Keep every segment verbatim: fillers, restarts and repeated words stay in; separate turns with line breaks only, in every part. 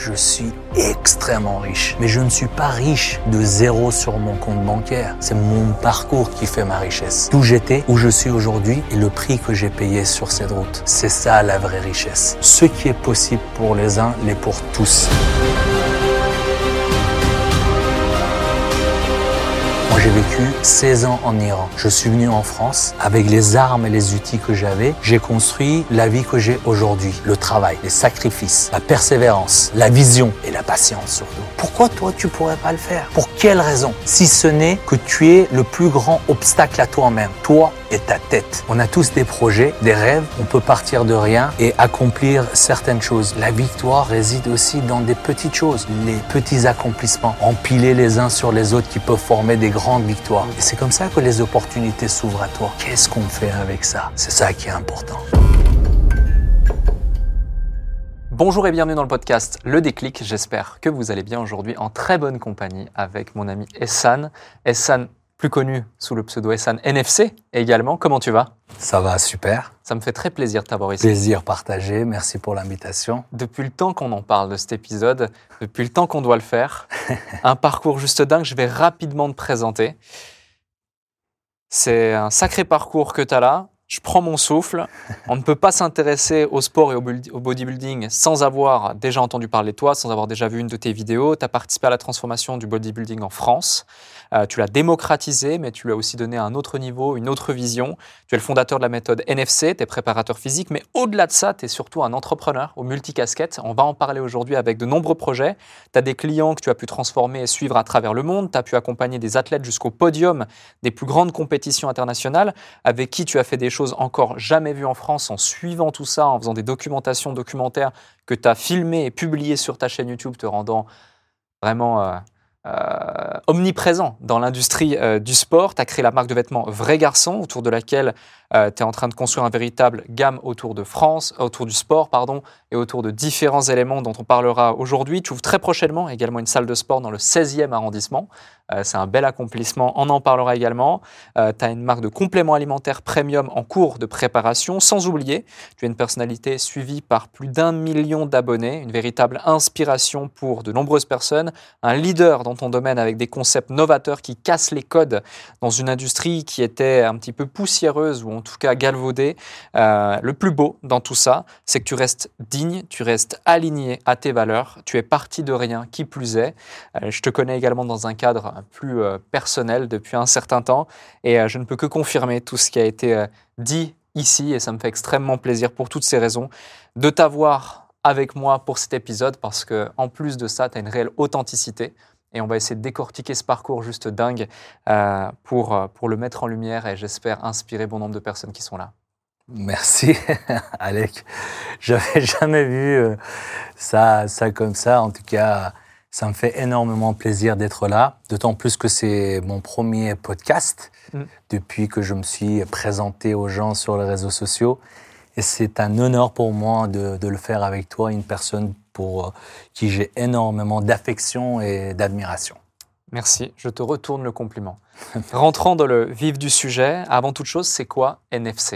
Je suis extrêmement riche. Mais je ne suis pas riche de zéro sur mon compte bancaire. C'est mon parcours qui fait ma richesse. D'où j'étais, où je suis aujourd'hui et le prix que j'ai payé sur cette route. C'est ça la vraie richesse. Ce qui est possible pour les uns l'est pour tous. Moi, j'ai vécu seize ans en Iran. Je suis venu en France avec les armes et les outils que j'avais. J'ai construit la vie que j'ai aujourd'hui. Le travail, les sacrifices, la persévérance, la vision et la patience surtout. Pourquoi toi, tu pourrais pas le faire? Pour quelle raison? Si ce n'est que tu es le plus grand obstacle à toi-même. Toi et ta tête. On a tous des projets, des rêves. On peut partir de rien et accomplir certaines choses. La victoire réside aussi dans des petites choses. Les petits accomplissements, empilés les uns sur les autres qui peuvent former des grandes victoires. Et c'est comme ça que les opportunités s'ouvrent à toi. Qu'est-ce qu'on fait avec ça? C'est ça qui est important.
Bonjour et bienvenue dans le podcast Le Déclic. J'espère que vous allez bien aujourd'hui en très bonne compagnie avec mon ami Ehsan. Ehsan, plus connu sous le pseudo Ehsan N F C également. Comment tu vas?
Ça va, super.
Ça me fait très plaisir de t'avoir ici.
Plaisir partagé. Merci pour l'invitation.
Depuis le temps qu'on en parle de cet épisode, depuis le temps qu'on doit le faire, un parcours juste dingue, je vais rapidement te présenter. C'est un sacré parcours que tu as là. Je prends mon souffle. On ne peut pas s'intéresser au sport et au bodybuilding sans avoir déjà entendu parler de toi, sans avoir déjà vu une de tes vidéos. Tu as participé à la transformation du bodybuilding en France. Euh, tu l'as démocratisé, mais tu lui as aussi donné un autre niveau, une autre vision. Tu es le fondateur de la méthode N F C, tu es préparateur physique, mais au-delà de ça, tu es surtout un entrepreneur aux multicasquettes. On va en parler aujourd'hui avec de nombreux projets. Tu as des clients que tu as pu transformer et suivre à travers le monde. Tu as pu accompagner des athlètes jusqu'au podium des plus grandes compétitions internationales, avec qui tu as fait des choses encore jamais vues en France en suivant tout ça, en faisant des documentations, documentaires que tu as filmés et publiés sur ta chaîne YouTube, te rendant vraiment euh, euh, omniprésent dans l'industrie euh, du sport. Tu as créé la marque de vêtements Vrai Garçon, autour de laquelle euh, tu es en train de construire un véritable gamme autour de France, autour du sport, pardon, et autour de différents éléments dont on parlera aujourd'hui. Tu ouvres très prochainement également une salle de sport dans le seizième arrondissement. Euh, c'est un bel accomplissement, on en parlera également. Euh, tu as une marque de compléments alimentaires premium en cours de préparation, sans oublier, tu es une personnalité suivie par plus d'un million d'abonnés, une véritable inspiration pour de nombreuses personnes, un leader dans ton domaine avec des concepts novateurs qui cassent les codes dans une industrie qui était un petit peu poussiéreuse ou en tout cas galvaudée. Euh, le plus beau dans tout ça, c'est que tu restes digne, tu restes aligné à tes valeurs, tu es parti de rien, qui plus est. Euh, je te connais également dans un cadre plus euh, personnel depuis un certain temps et euh, je ne peux que confirmer tout ce qui a été euh, dit ici et ça me fait extrêmement plaisir pour toutes ces raisons de t'avoir avec moi pour cet épisode parce que en plus de ça, tu as une réelle authenticité et on va essayer de décortiquer ce parcours juste dingue euh, pour, euh, pour le mettre en lumière et j'espère inspirer bon nombre de personnes qui sont là.
Merci, Alec. J'avais jamais vu euh, ça, ça comme ça. En tout cas, ça me fait énormément plaisir d'être là, d'autant plus que c'est mon premier podcast mmh. depuis que je me suis présenté aux gens sur les réseaux sociaux. Et c'est un honneur pour moi de, de le faire avec toi, une personne pour qui j'ai énormément d'affection et d'admiration.
Merci, je te retourne le compliment. Rentrons dans le vif du sujet, avant toute chose, c'est quoi N F C ?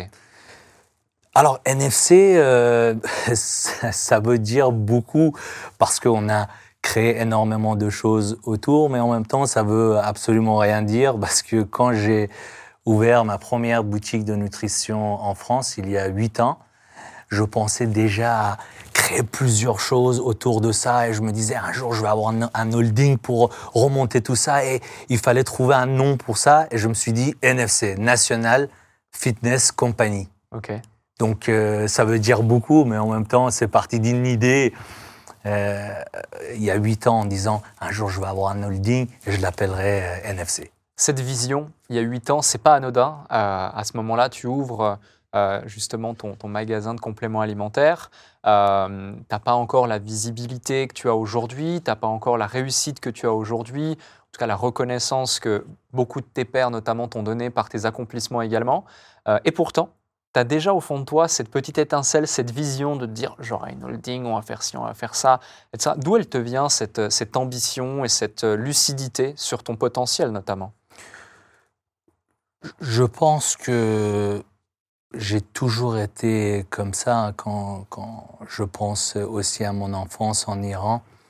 Alors, N F C, euh, ça, ça veut dire beaucoup parce qu'on a créé énormément de choses autour, mais en même temps, ça veut absolument rien dire parce que quand j'ai ouvert ma première boutique de nutrition en France, il y a huit ans, je pensais déjà à créer plusieurs choses autour de ça et je me disais un jour, je vais avoir un, un holding pour remonter tout ça et il fallait trouver un nom pour ça et je me suis dit N F C, National Fitness Company.
Ok.
Donc, euh, ça veut dire beaucoup, mais en même temps, c'est parti d'une idée euh, il y a huit ans en disant « Un jour, je vais avoir un holding et je l'appellerai euh, N F C ».
Cette vision, il y a huit ans, c'est pas anodin. Euh, à ce moment-là, tu ouvres euh, justement ton, ton magasin de compléments alimentaires. Euh, tu n'as pas encore la visibilité que tu as aujourd'hui, tu n'as pas encore la réussite que tu as aujourd'hui, en tout cas la reconnaissance que beaucoup de tes pairs notamment t'ont donnée par tes accomplissements également. Euh, et pourtant, tu as déjà au fond de toi cette petite étincelle, cette vision de te dire « j'aurai une holding, on va faire ci, on va faire ça ». D'où elle te vient cette, cette ambition et cette lucidité sur ton potentiel notamment ?
Je pense que j'ai toujours été comme ça quand, quand je pense aussi à mon enfance en Iran.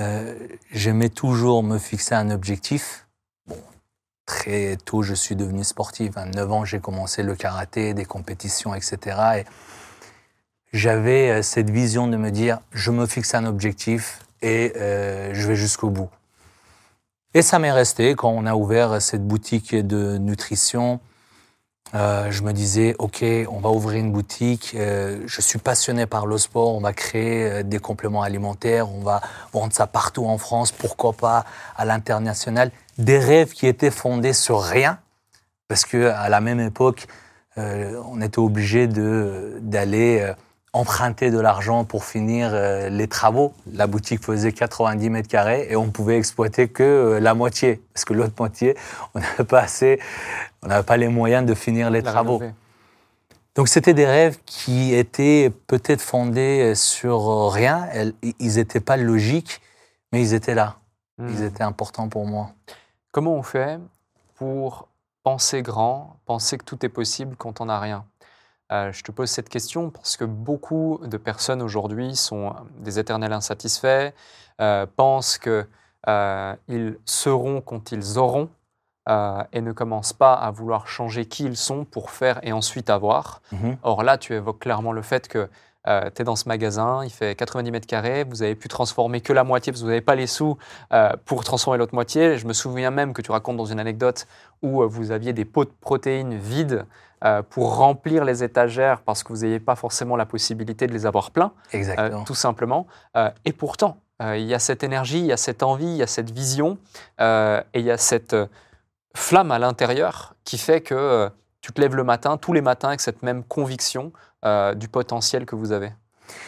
Euh, j'aimais toujours me fixer un objectif. Bon, très tôt, je suis devenu sportif. À neuf ans, j'ai commencé le karaté, des compétitions, et cetera. Et j'avais cette vision de me dire, je me fixe un objectif et euh, je vais jusqu'au bout. Et ça m'est resté quand on a ouvert cette boutique de nutrition. Euh, je me disais, OK, on va ouvrir une boutique. Euh, je suis passionné par le sport. On va créer euh, des compléments alimentaires. On va vendre ça partout en France. Pourquoi pas à l'international? Des rêves qui étaient fondés sur rien. Parce que à la même époque, euh, on était obligé de, d'aller euh, emprunter de l'argent pour finir euh, les travaux. La boutique faisait quatre-vingt-dix mètres carrés et on pouvait exploiter que euh, la moitié. Parce que l'autre moitié, on n'avait pas assez, on n'avait pas les moyens de finir les
La
travaux.
rénover.
Donc c'était des rêves qui étaient peut-être fondés sur rien. Elles, ils n'étaient pas logiques, mais ils étaient là.
Mmh.
Ils étaient importants pour moi.
Comment on fait pour penser grand, penser que tout est possible quand on n'a rien? Euh, je te pose cette question parce que beaucoup de personnes aujourd'hui sont des éternels insatisfaits, euh, pensent qu'ils euh, seront quand ils auront euh, et ne commencent pas à vouloir changer qui ils sont pour faire et ensuite avoir.
Mm-hmm.
Or là, tu évoques clairement le fait que euh, tu es dans ce magasin, il fait quatre-vingt-dix mètres carrés, vous avez pu transformer que la moitié parce que vous n'avez pas les sous euh, pour transformer l'autre moitié. Je me souviens même que tu racontes dans une anecdote où euh, vous aviez des pots de protéines vides euh, pour remplir les étagères parce que vous n'aviez pas forcément la possibilité de les avoir pleins, euh, tout simplement. Euh, et pourtant, euh, il y a cette énergie, il y a cette envie, il y a cette vision euh, et il y a cette euh, flamme à l'intérieur qui fait que euh, tu te lèves le matin, tous les matins, avec cette même conviction euh, du potentiel que vous avez.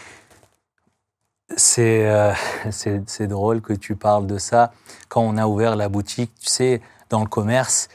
C'est, euh, c'est, c'est drôle que tu parles de ça. Quand on a ouvert la boutique, tu sais, dans le commerce,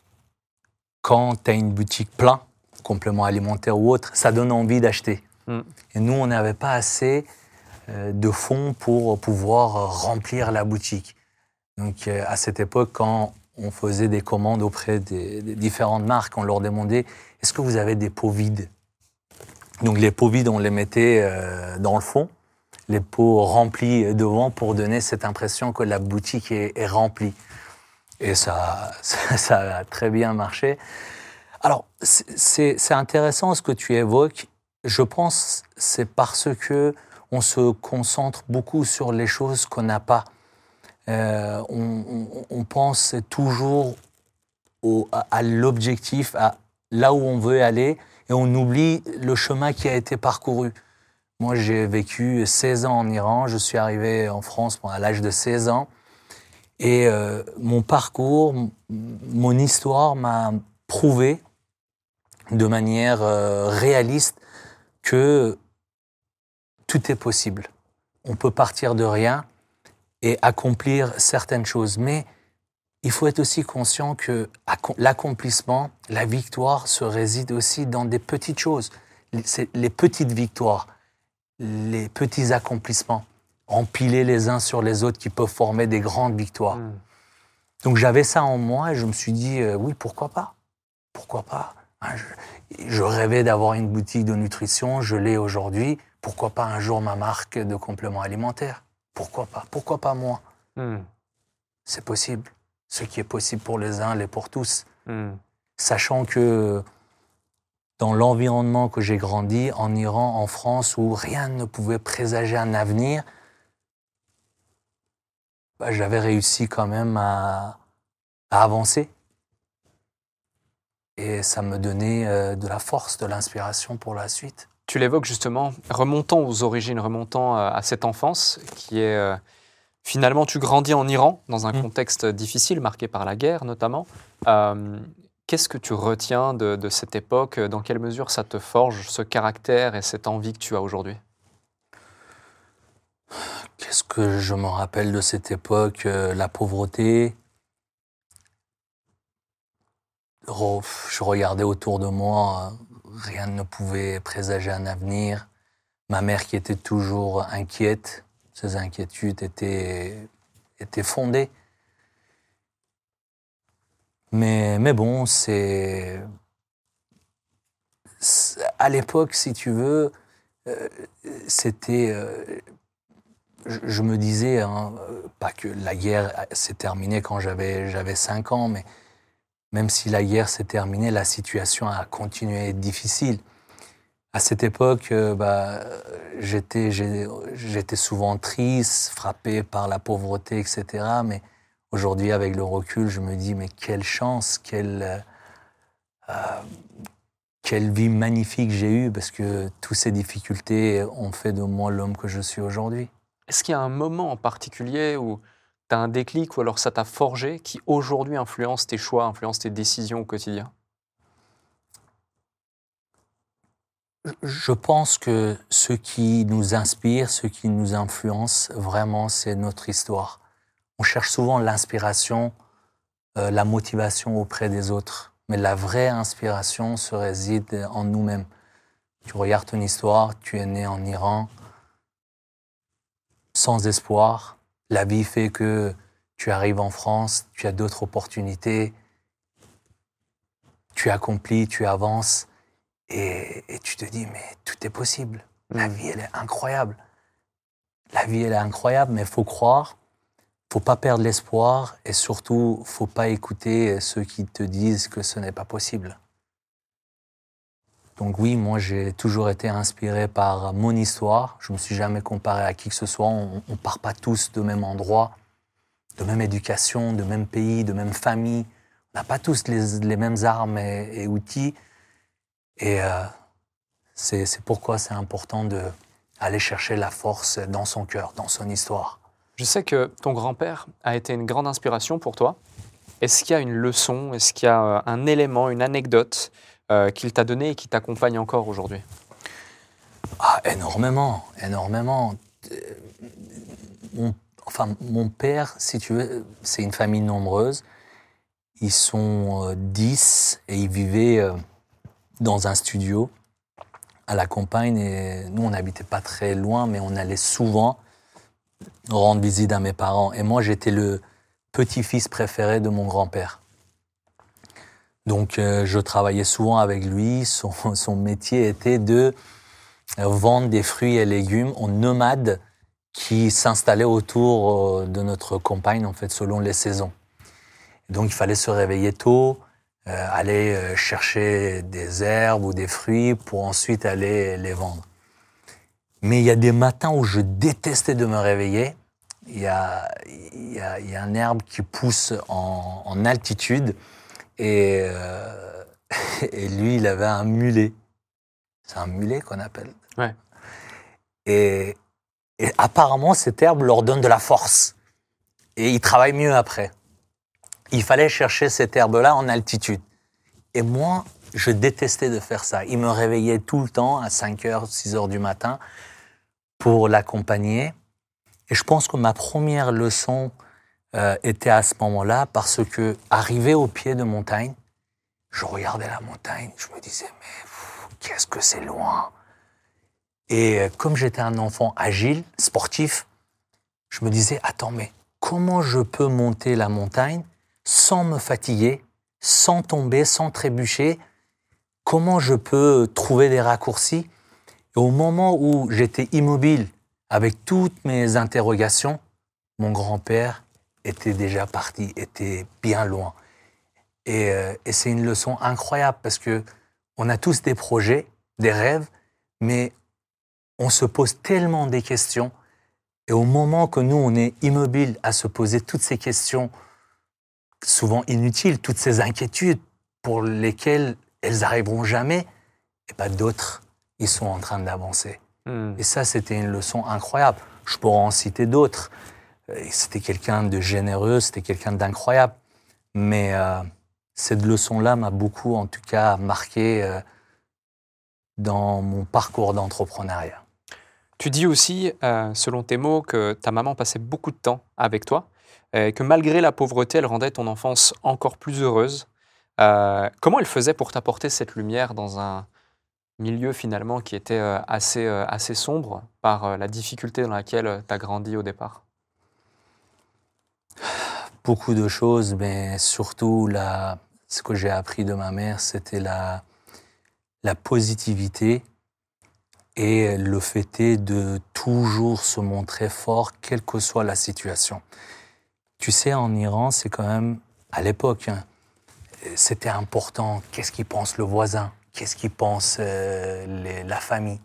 quand tu as une boutique plein, compléments alimentaires ou autre, ça donne envie d'acheter. Mm. Et nous, on n'avait pas assez euh, de fonds pour pouvoir remplir la boutique. Donc, euh, à cette époque, quand on faisait des commandes auprès des, des différentes marques, on leur demandait « Est-ce que vous avez des pots vides ?» Donc, les pots vides, on les mettait euh, dans le fond, les pots remplis devant pour donner cette impression que la boutique est, est remplie. Et ça, ça, ça a très bien marché. Alors, c'est, c'est intéressant ce que tu évoques. Je pense que c'est parce que on se concentre beaucoup sur les choses qu'on n'a pas. Euh, on, on, on pense toujours au, à, à l'objectif, à là où on veut aller, et on oublie le chemin qui a été parcouru. Moi, j'ai vécu seize ans en Iran. Je suis arrivé en France bon, à l'âge de seize ans. Et euh, mon parcours, m- mon histoire m'a prouvé de manière euh, réaliste que tout est possible. On peut partir de rien et accomplir certaines choses. Mais il faut être aussi conscient que l'accomplissement, la victoire se réside aussi dans des petites choses. C'est les petites victoires, les petits accomplissements, empilés les uns sur les autres qui peuvent former des grandes victoires. Mmh. Donc j'avais ça en moi et je me suis dit, euh, oui, pourquoi pas? Pourquoi pas? Hein, je, je rêvais d'avoir une boutique de nutrition, je l'ai aujourd'hui. Pourquoi pas un jour ma marque de compléments alimentaires? Pourquoi pas? Pourquoi pas moi? Mmh. C'est possible. Ce qui est possible pour les uns, l'est pour tous. Mmh. Sachant que dans l'environnement que j'ai grandi, en Iran, en France, où rien ne pouvait présager un avenir, bah, j'avais réussi quand même à, à avancer. Et ça me donnait euh, de la force, de l'inspiration pour la suite.
Tu l'évoques justement, remontant aux origines, remontant euh, à cette enfance qui est... Euh, finalement, tu grandis en Iran, dans un mmh. contexte difficile, marqué par la guerre notamment. Euh, Qu'est-ce que tu retiens de, de cette époque? Dans quelle mesure ça te forge ce caractère et cette envie que tu as aujourd'hui?
Qu'est-ce que je me rappelle de cette époque? euh, La pauvreté. Oh, je regardais autour de moi, rien ne pouvait présager un avenir. Ma mère qui était toujours inquiète, ses inquiétudes étaient, étaient fondées. Mais, mais bon, c'est, c'est... À l'époque, si tu veux, euh, c'était... Euh, je, je me disais, hein, pas que la guerre s'est terminée quand j'avais, j'avais cinq ans, mais même si la guerre s'est terminée, la situation a continué à être difficile. À cette époque, euh, bah, j'étais, j'ai- j'étais souvent triste, frappé par la pauvreté, et cetera. Mais aujourd'hui, avec le recul, je me dis, mais quelle chance, quelle, euh, quelle vie magnifique j'ai eue, parce que toutes ces difficultés ont fait de moi l'homme que je suis aujourd'hui.
Est-ce qu'il y a un moment en particulier où tu as un déclic ou alors ça t'a forgé qui aujourd'hui influence tes choix, influence tes décisions au quotidien?
Je pense que ce qui nous inspire, ce qui nous influence vraiment, c'est notre histoire. On cherche souvent l'inspiration, euh, la motivation auprès des autres. Mais la vraie inspiration se réside en nous-mêmes. Tu regardes ton histoire, tu es né en Iran, sans espoir. La vie fait que tu arrives en France, tu as d'autres opportunités, tu accomplis, tu avances, et, et tu te dis, mais tout est possible. La
Mmh.
vie, elle est incroyable. La vie, elle est incroyable, mais il faut croire, faut pas perdre l'espoir, et surtout, faut pas écouter ceux qui te disent que ce n'est pas possible. Donc oui, moi j'ai toujours été inspiré par mon histoire. Je me suis jamais comparé à qui que ce soit. On ne part pas tous de même endroit, de même éducation, de même pays, de même famille. On n'a pas tous les, les mêmes armes et, et outils. Et euh, c'est, c'est pourquoi c'est important d'aller chercher la force dans son cœur, dans son histoire.
Je sais que ton grand-père a été une grande inspiration pour toi. Est-ce qu'il y a une leçon, est-ce qu'il y a euh, un élément, une anecdote euh, qu'il t'a donné et qui t'accompagne encore aujourd'hui?
Ah, énormément, énormément. Euh, Mon, enfin, mon père, si tu veux, c'est une famille nombreuse. Ils sont euh, dix et ils vivaient euh, dans un studio à la campagne. Et nous, on n'habitait pas très loin, mais on allait souvent rendre visite à mes parents. Et moi, j'étais le petit-fils préféré de mon grand-père. Donc, euh, je travaillais souvent avec lui. Son, son métier était de vendre des fruits et légumes aux nomades qui s'installaient autour de notre campagne, en fait, selon les saisons. Donc, il fallait se réveiller tôt, euh, aller euh, chercher des herbes ou des fruits pour ensuite aller les vendre. Mais il y a des matins où je détestais de me réveiller. Il y a, il y a, il y a un herbe qui pousse en, en altitude et, euh, et lui, il avait un mulet. C'est un mulet qu'on appelle.
Ouais.
Et, et apparemment, cette herbe leur donne de la force. Et ils travaillent mieux après. Il fallait chercher cette herbe-là en altitude. Et moi, je détestais de faire ça. Il me réveillait tout le temps à cinq heures, six heures du matin pour l'accompagner. Et je pense que ma première leçon euh, était à ce moment-là parce que, arrivé au pied de montagne, je regardais la montagne, je me disais, mais pff, qu'est-ce que c'est loin. Et euh, comme j'étais un enfant agile, sportif, je me disais, attends, mais comment je peux monter la montagne sans me fatiguer, sans tomber, sans trébucher? Comment je peux trouver des raccourcis? Et au moment où j'étais immobile, avec toutes mes interrogations, mon grand-père était déjà parti, était bien loin. Et, euh, et c'est une leçon incroyable parce que on a tous des projets, des rêves, mais on se pose tellement des questions. Et au moment que nous, on est immobile à se poser toutes ces questions, souvent inutiles, toutes ces inquiétudes pour lesquelles elles n'arriveront jamais, et pas d'autres, ils sont en train d'avancer.
Mmh.
Et ça, c'était une leçon incroyable. Je pourrais en citer d'autres. C'était quelqu'un de généreux, c'était quelqu'un d'incroyable. Mais euh, cette leçon-là m'a beaucoup, en tout cas, marqué euh, dans mon parcours d'entrepreneuriat.
Tu dis aussi, euh, selon tes mots, que ta maman passait beaucoup de temps avec toi, et que malgré la pauvreté, elle rendait ton enfance encore plus heureuse. Euh, comment elle faisait pour t'apporter cette lumière dans un milieu finalement qui était euh, assez, euh, assez sombre par euh, la difficulté dans laquelle tu as grandi au départ?
Beaucoup de choses, mais surtout la, ce que j'ai appris de ma mère, c'était la, la positivité Et le fait est de toujours se montrer fort, quelle que soit la situation. Tu sais, en Iran, c'est quand même, à l'époque, hein, c'était important. Qu'est-ce qu'il pense le voisin? Qu'est-ce qu'il pense euh, les, la famille?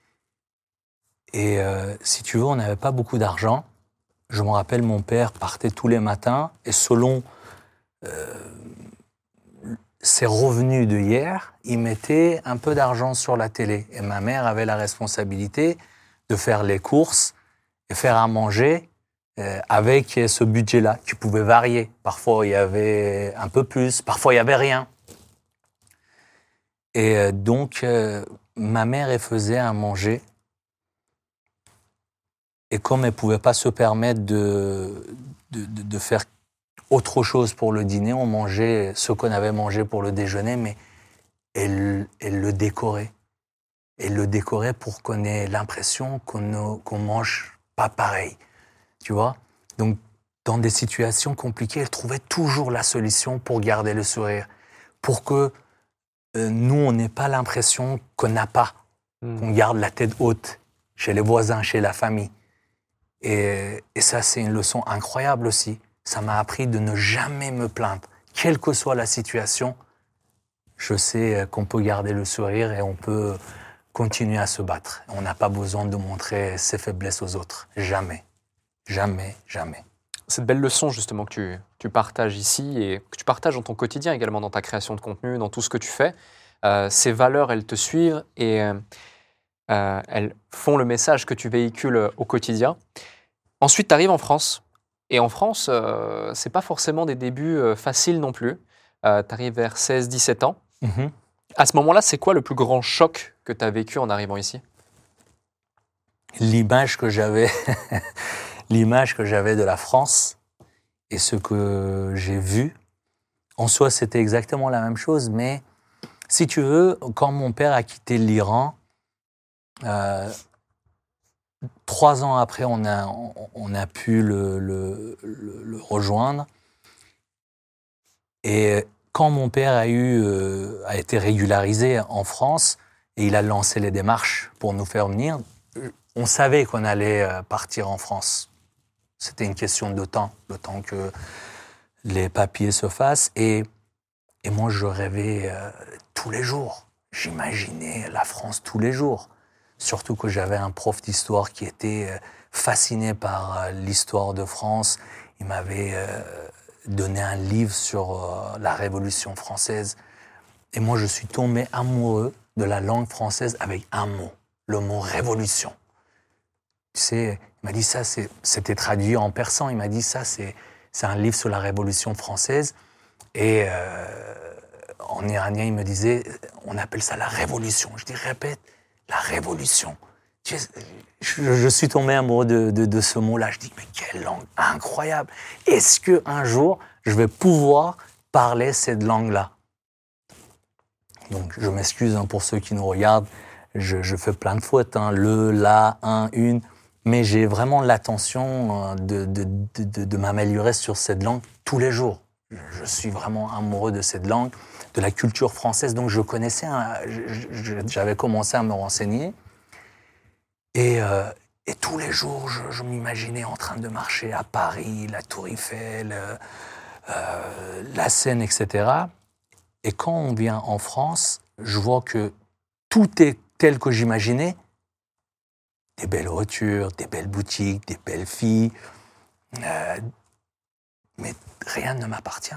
Et euh, si tu veux, on n'avait pas beaucoup d'argent. Je me rappelle, mon père partait tous les matins et selon euh, ses revenus de hier, il mettait un peu d'argent sur la télé. Et ma mère avait la responsabilité de faire les courses et faire à manger euh, avec ce budget-là qui pouvait varier. Parfois, il y avait un peu plus, parfois, il n'y avait rien. Et euh, donc, euh, ma mère, elle faisait à manger. Et comme elle ne pouvait pas se permettre de, de, de, de faire autre chose pour le dîner, on mangeait ce qu'on avait mangé pour le déjeuner, mais elle, elle le décorait. Elle le décorait pour qu'on ait l'impression qu'on ne qu'on mange pas pareil, tu vois. Donc, dans des situations compliquées, elle trouvait toujours la solution pour garder le sourire, pour que euh, nous, on n'ait pas l'impression qu'on n'a pas, mmh. qu'on garde la tête haute chez les voisins, chez la famille. Et, et ça, c'est une leçon incroyable aussi. Ça m'a appris de ne jamais me plaindre. Quelle que soit la situation, je sais qu'on peut garder le sourire et on peut continuer à se battre. On n'a pas besoin de montrer ses faiblesses aux autres. Jamais. Jamais, jamais.
Cette belle leçon justement que tu, tu partages ici et que tu partages dans ton quotidien également, dans ta création de contenu, dans tout ce que tu fais, euh, ces valeurs, elles te suivent et euh, euh, elles font le message que tu véhicules au quotidien. Ensuite, tu arrives en France. Et en France, euh, ce n'est pas forcément des débuts euh, faciles non plus. Euh, tu arrives vers seize dix-sept ans. Mm-hmm. À ce moment-là, c'est quoi le plus grand choc que tu as vécu en arrivant ici?
L'image que j'avais, l'image que j'avais de la France et ce que j'ai vu. En soi, c'était exactement la même chose, mais si tu veux, quand mon père a quitté l'Iran, euh, trois ans après, on a, on a pu le, le, le, le rejoindre. Et quand mon père a, eu, euh, a été régularisé en France, et il a lancé les démarches pour nous faire venir, on savait qu'on allait partir en France. C'était une question de temps, le temps que les papiers se fassent. Et, et moi, je rêvais euh, tous les jours. J'imaginais la France tous les jours. Surtout que j'avais un prof d'histoire qui était fasciné par l'histoire de France. Il m'avait euh, donné un livre sur euh, la Révolution française. Et moi, je suis tombé amoureux de la langue française avec un mot, le mot « révolution ». Tu sais, il m'a dit ça, c'est, c'était traduit en persan. Il m'a dit ça, c'est, c'est un livre sur la Révolution française. Et euh, en iranien, il me disait, on appelle ça la révolution. Je dis, répète. La révolution. Je, je, je suis tombé amoureux de, de, de ce mot-là. Je dis, mais quelle langue incroyable. Est-ce qu'un jour, je vais pouvoir parler cette langue-là? Donc, je m'excuse hein, pour ceux qui nous regardent. Je, je fais plein de fautes. Hein, le, la, un, une. Mais j'ai vraiment l'intention de, de, de, de, de m'améliorer sur cette langue tous les jours. Je, je suis vraiment amoureux de cette langue, de la culture française. Donc, je connaissais, un, je, je, j'avais commencé à me renseigner. Et, euh, et tous les jours, je, je m'imaginais en train de marcher à Paris, la Tour Eiffel, euh, euh, la Seine, et cetera. Et quand on vient en France, je vois que tout est tel que j'imaginais. Des belles voitures, des belles boutiques, des belles filles. Euh, mais rien ne m'appartient.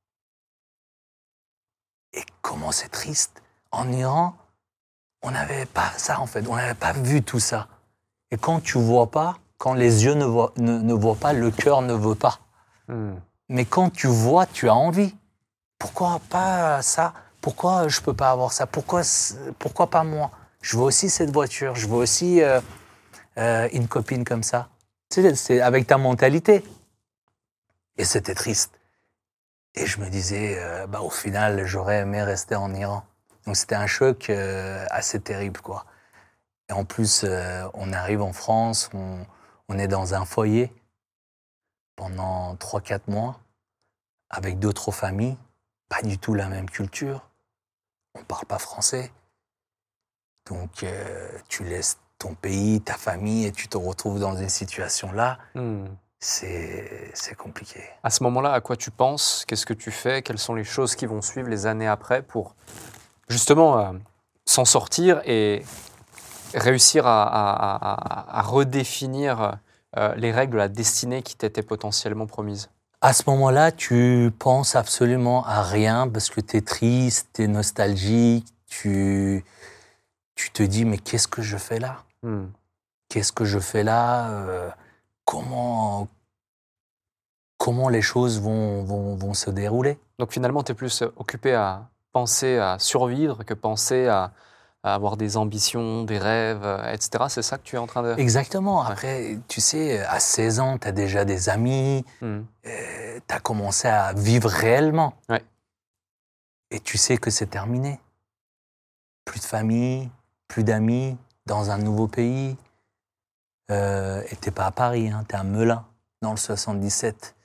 Et comment c'est triste. En Iran, on n'avait pas ça, en fait. On n'avait pas vu tout ça. Et quand tu ne vois pas, quand les yeux ne voient, ne, ne voient pas, le cœur ne veut pas. Mm. Mais quand tu vois, tu as envie. Pourquoi pas ça? Pourquoi je ne peux pas avoir ça? Pourquoi, pourquoi pas moi? Je veux aussi cette voiture. Je veux aussi euh, euh, une copine comme ça. Tu sais, c'est avec ta mentalité. Et c'était triste. Et je me disais, euh, bah, au final, j'aurais aimé rester en Iran. Donc c'était un choc euh, assez terrible, quoi. Et en plus, euh, on arrive en France, on, on est dans un foyer pendant trois quatre mois, avec d'autres familles, pas du tout la même culture. On ne parle pas français. Donc, euh, tu laisses ton pays, ta famille, et tu te retrouves dans une situation-là.
Hmm.
C'est, c'est compliqué.
À ce moment-là, à quoi tu penses? Qu'est-ce que tu fais? Quelles sont les choses qui vont suivre les années après pour justement euh, s'en sortir et réussir à, à- à- à redéfinir euh, les règles de la destinée qui t'étaient potentiellement promises?
À ce moment-là, tu penses absolument à rien parce que tu es triste, tu es nostalgique, tu, tu te dis mais qu'est-ce que je fais là?
Hmm.
Qu'est-ce que je fais là? Euh, comment, comment les choses vont, vont, vont se dérouler?
Donc finalement, tu es plus occupé à penser à survivre que penser à, à avoir des ambitions, des rêves, euh, et cetera. C'est ça que tu es en train de...
Exactement.
Ouais.
Après, tu sais, à seize ans, tu as déjà des amis,
Hmm.
euh, tu as commencé à vivre réellement.
Ouais.
Et tu sais que c'est terminé. Plus de famille, plus d'amis, dans un nouveau pays. Euh, et t'es pas à Paris, hein, t'es à Melun, dans le soixante-dix-sept.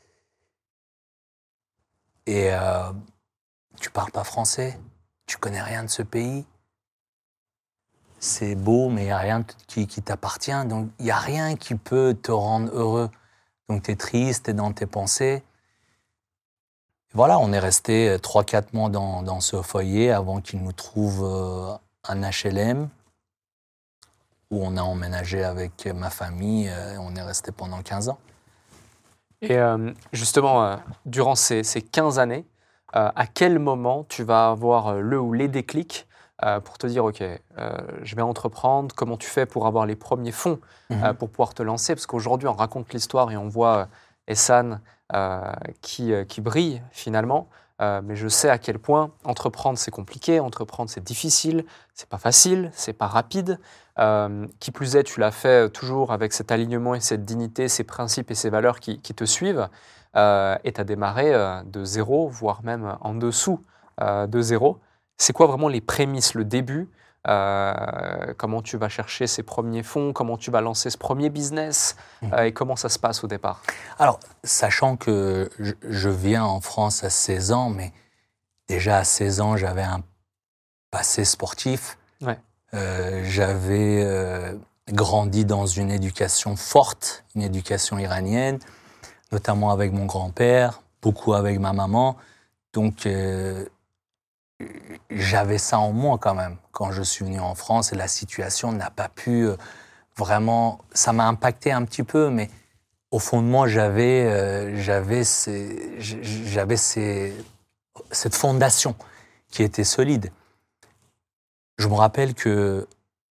Et euh, tu parles pas français, tu connais rien de ce pays. C'est beau, mais il n'y a rien qui, qui t'appartient. Donc, il n'y a rien qui peut te rendre heureux. Donc, tu es triste, tu es dans tes pensées. Et voilà, on est resté trois quatre mois dans, dans ce foyer avant qu'ils nous trouvent euh, un H L M où on a emménagé avec ma famille. Euh, on est resté pendant quinze ans.
Et euh, justement, euh, durant ces, ces quinze années, euh, à quel moment tu vas avoir euh, le ou les déclics euh, pour te dire, OK, euh, je vais entreprendre, comment tu fais pour avoir les premiers fonds
Mhm.
euh, pour pouvoir te lancer? Parce qu'aujourd'hui, on raconte l'histoire et on voit euh, Ehsan euh, qui, euh, qui brille finalement. Euh, mais je sais à quel point entreprendre, c'est compliqué, entreprendre, c'est difficile, c'est pas facile, c'est pas rapide. Euh, qui plus est, tu l'as fait toujours avec cet alignement et cette dignité, ces principes et ces valeurs qui, qui te suivent. Euh, et tu as démarré euh, de zéro, voire même en dessous euh, de zéro. C'est quoi vraiment les prémices, le début? Euh, comment tu vas chercher ces premiers fonds? Comment tu vas lancer ce premier business?
Mhm.
Euh, et comment ça se passe au départ?
Alors, sachant que je, je viens en France à seize ans, mais déjà à seize ans, j'avais un passé sportif.
Ouais.
Euh, j'avais euh, grandi dans une éducation forte, une éducation iranienne, notamment avec mon grand-père, beaucoup avec ma maman. Donc, euh, j'avais ça en moi quand même quand je suis venu en France et la situation n'a pas pu euh, vraiment... Ça m'a impacté un petit peu, mais au fond de moi, j'avais, euh, j'avais, ces, j'avais ces, cette fondation qui était solide. Je me rappelle que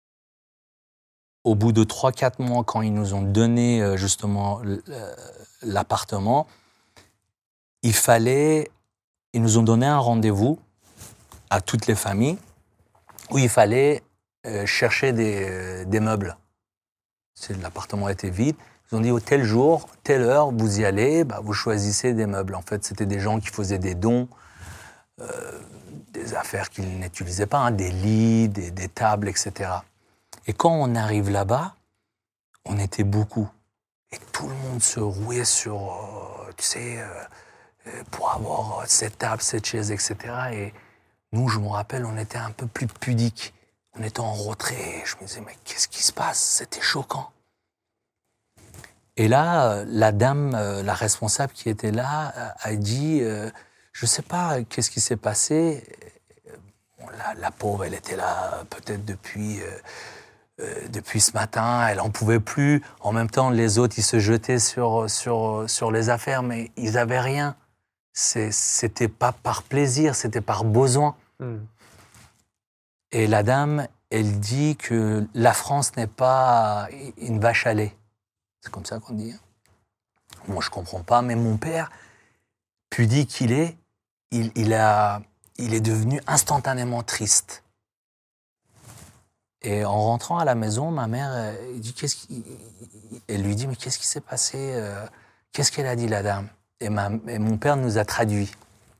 au bout de trois quatre mois, quand ils nous ont donné euh, justement l'appartement, il fallait, ils nous ont donné un rendez-vous à toutes les familles où il fallait euh, chercher des, euh, des meubles. C'est, l'appartement était vide. Ils ont dit, au tel jour, telle heure, vous y allez, bah, vous choisissez des meubles. En fait, c'était des gens qui faisaient des dons, euh, des affaires qu'ils n'utilisaient pas, hein, des lits, des, des tables, et cetera. Et quand on arrive là-bas, on était beaucoup. Et tout le monde se rouait sur, euh, tu sais, euh, pour avoir cette table, cette chaise, et cetera. Et nous, je me rappelle, on était un peu plus pudiques. On était en retrait. Je me disais, mais qu'est-ce qui se passe? C'était choquant. Et là, la dame, la responsable qui était là, a dit, euh, je ne sais pas qu'est-ce qui s'est passé. Bon, la, la pauvre, elle était là peut-être depuis, euh, euh, depuis ce matin, elle n'en pouvait plus. En même temps, les autres, ils se jetaient sur, sur, sur les affaires, mais ils n'avaient rien. C'est, c'était pas par plaisir, c'était par besoin. Mm. Et la dame, elle dit que la France n'est pas une vache à lait. C'est comme ça qu'on dit. Moi, je comprends pas, mais mon père, pudique qu'il est, il, il, a, il est devenu instantanément triste. Et en rentrant à la maison, ma mère, elle, dit, qu'est-ce qui... elle lui dit, mais qu'est-ce qui s'est passé? Qu'est-ce qu'elle a dit, la dame? Et, ma, et mon père nous a traduit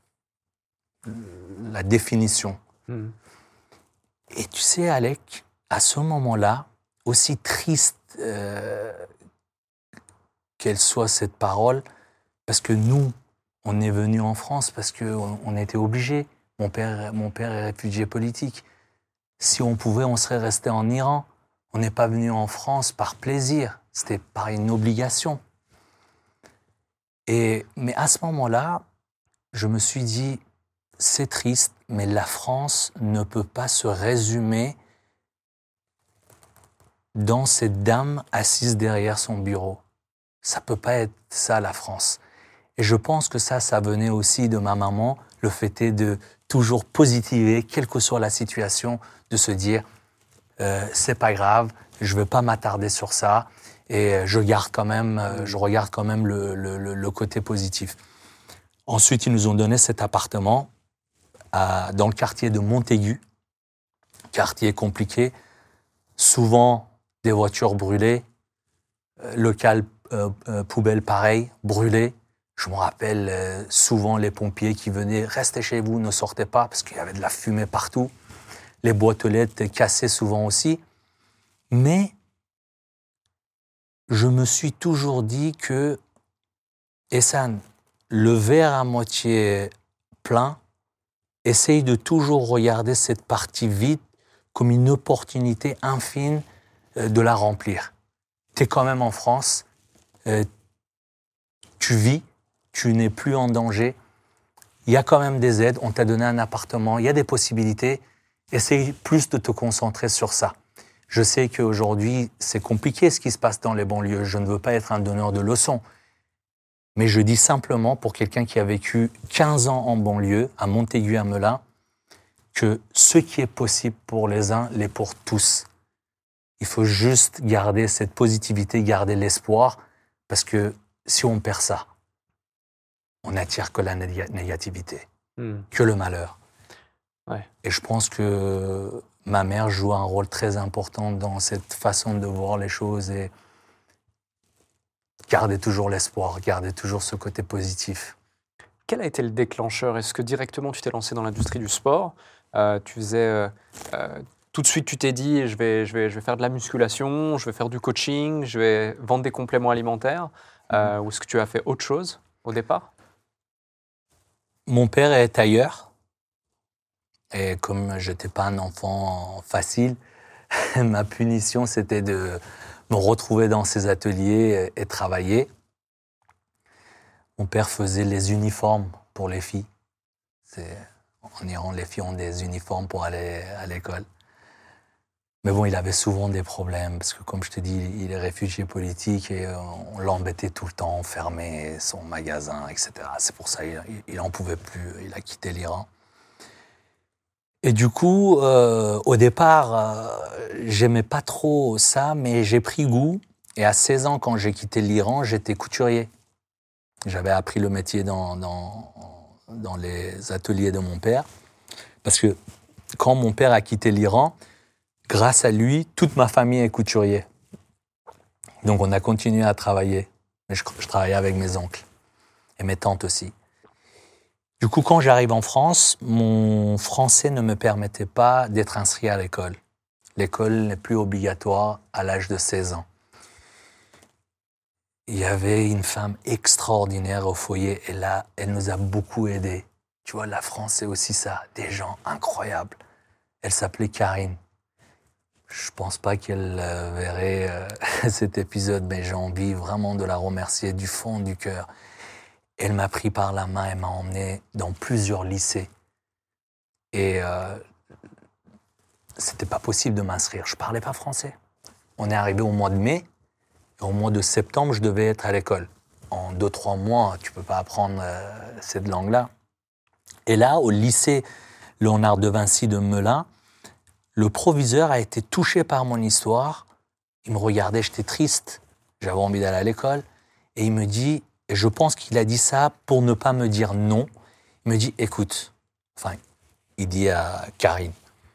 la définition. Mmh. Et tu sais, Alec, à ce moment-là, aussi triste euh, qu'elle soit cette parole, parce que nous, on est venus en France parce qu'on on était obligés. Mon père, mon père est réfugié politique. Si on pouvait, on serait resté en Iran. On n'est pas venu en France par plaisir. C'était par une obligation. Et, mais à ce moment-là, je me suis dit, c'est triste, mais la France ne peut pas se résumer dans cette dame assise derrière son bureau. Ça ne peut pas être ça, la France. Et je pense que ça, ça venait aussi de ma maman, le fait est de toujours positiver, quelle que soit la situation, de se dire euh, c'est pas grave, je ne veux pas m'attarder sur ça, et je, garde quand même, euh, je regarde quand même le, le, le côté positif. Ensuite, ils nous ont donné cet appartement à, dans le quartier de Montaigu, quartier compliqué, souvent des voitures brûlées, euh, local euh, euh, poubelle pareil, brûlées. Je me rappelle euh, souvent les pompiers qui venaient, restez chez vous, ne sortez pas, parce qu'il y avait de la fumée partout. Les boîtes aux lettres cassées souvent aussi. Mais je me suis toujours dit que, Ehsan, le verre à moitié plein, essaye de toujours regarder cette partie vide comme une opportunité infime euh, de la remplir. Tu es quand même en France, euh, tu vis, tu n'es plus en danger, il y a quand même des aides, on t'a donné un appartement, il y a des possibilités, essaye plus de te concentrer sur ça. Je sais qu'aujourd'hui, c'est compliqué ce qui se passe dans les banlieues, je ne veux pas être un donneur de leçons, mais je dis simplement, pour quelqu'un qui a vécu quinze ans en banlieue, à Montaigu, à Melun, que ce qui est possible pour les uns l'est pour tous. Il faut juste garder cette positivité, garder l'espoir, parce que si on perd ça, on n'attire que la négativité, mmh. que le malheur. Ouais. Et je pense que ma mère joue un rôle très important dans cette façon de voir les choses et garder toujours l'espoir, garder toujours ce côté positif.
Quel a été le déclencheur? Est-ce que directement tu t'es lancé dans l'industrie du sport? euh, Tu faisais... Euh, euh, tout de suite, tu t'es dit, je vais, je, vais, je vais faire de la musculation, je vais faire du coaching, je vais vendre des compléments alimentaires. Euh, mmh. Ou est-ce que tu as fait autre chose au départ?
Mon père est tailleur. Et comme je n'étais pas un enfant facile, ma punition, c'était de me retrouver dans ses ateliers et travailler. Mon père faisait les uniformes pour les filles. C'est, en Iran, les filles ont des uniformes pour aller à l'école. Mais bon, il avait souvent des problèmes, parce que comme je te dis, il est réfugié politique et on l'embêtait tout le temps, on fermait son magasin, et cetera. C'est pour ça qu'il n'en pouvait plus, il a quitté l'Iran. Et du coup, euh, au départ, euh, j'aimais pas trop ça, mais j'ai pris goût. Et à seize ans, quand j'ai quitté l'Iran, j'étais couturier. J'avais appris le métier dans, dans, dans les ateliers de mon père. Parce que quand mon père a quitté l'Iran, grâce à lui, toute ma famille est couturier. Donc on a continué à travailler. Je, je travaillais avec mes oncles et mes tantes aussi. Du coup, quand j'arrive en France, mon français ne me permettait pas d'être inscrit à l'école. L'école n'est plus obligatoire à l'âge de seize ans. Il y avait une femme extraordinaire au foyer et là, elle nous a beaucoup aidés. Tu vois, la France, c'est aussi ça, des gens incroyables. Elle s'appelait Karine. Je pense pas qu'elle euh, verrait euh, cet épisode, mais j'ai envie vraiment de la remercier du fond du cœur. Elle m'a pris par la main et m'a emmené dans plusieurs lycées. Et euh, c'était pas possible de m'inscrire. Je parlais pas français. On est arrivé au mois de mai. Et au mois de septembre, je devais être à l'école. En deux, trois mois, tu peux pas apprendre euh, cette langue-là. Et là, au lycée Léonard de Vinci de Melun, le proviseur a été touché par mon histoire. Il me regardait, j'étais triste. J'avais envie d'aller à l'école. Et il me dit... Et je pense qu'il a dit ça pour ne pas me dire non. Il me dit, écoute, enfin, il dit à Karine,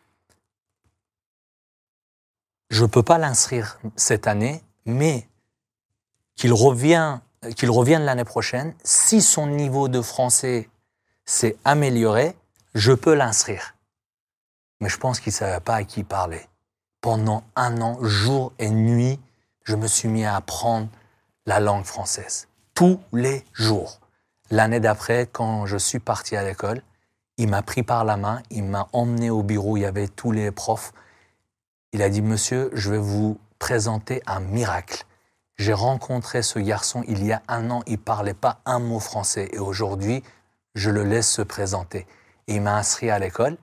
je ne peux pas l'inscrire cette année, mais qu'il revienne, qu'il revienne l'année prochaine. Si son niveau de français s'est amélioré, je peux l'inscrire. Mais je pense qu'il ne savait pas à qui il parlait. Pendant un an, jour et nuit, je me suis mis à apprendre la langue française. Tous les jours. L'année d'après, quand je suis parti à l'école, il m'a pris par la main, il m'a emmené au bureau, il y avait tous les profs. Il a dit, monsieur, je vais vous présenter un miracle. J'ai rencontré ce garçon il y a un an, il ne parlait pas un mot français. Et aujourd'hui, je le laisse se présenter. Et il m'a inscrit à l'école.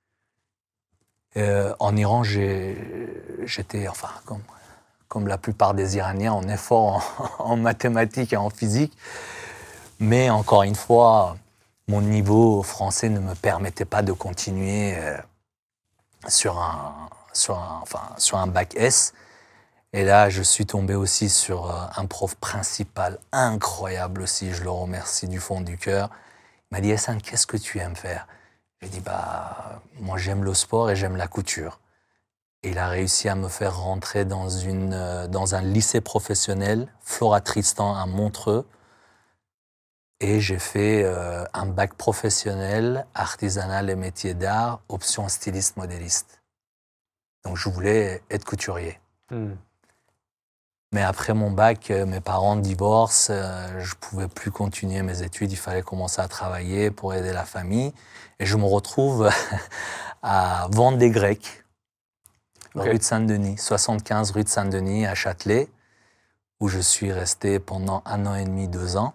Euh, en Iran, j'ai, j'étais, enfin, comme, comme la plupart des Iraniens, on est fort en, en mathématiques et en physique. Mais encore une fois, mon niveau français ne me permettait pas de continuer euh, sur, un, sur, un, enfin, sur un bac S. Et là, je suis tombé aussi sur euh, un prof principal incroyable aussi, je le remercie du fond du cœur. Il m'a dit, Hassan, qu'est-ce que tu aimes faire? J'ai dit, bah, moi j'aime le sport et j'aime la couture. Et il a réussi à me faire rentrer dans, une, euh, dans un lycée professionnel, Flora Tristan à Montreux. Et j'ai fait euh, un bac professionnel, artisanal et métiers d'art, option styliste modéliste. Donc je voulais être couturier. Mm. Mais après mon bac, mes parents divorcent, euh, je ne pouvais plus continuer mes études, il fallait commencer à travailler pour aider la famille. Et je me retrouve à vendre des Grecs, okay. Rue de Saint-Denis, soixante-quinze rue de Saint-Denis à Châtelet, où je suis resté pendant un an et demi, deux ans.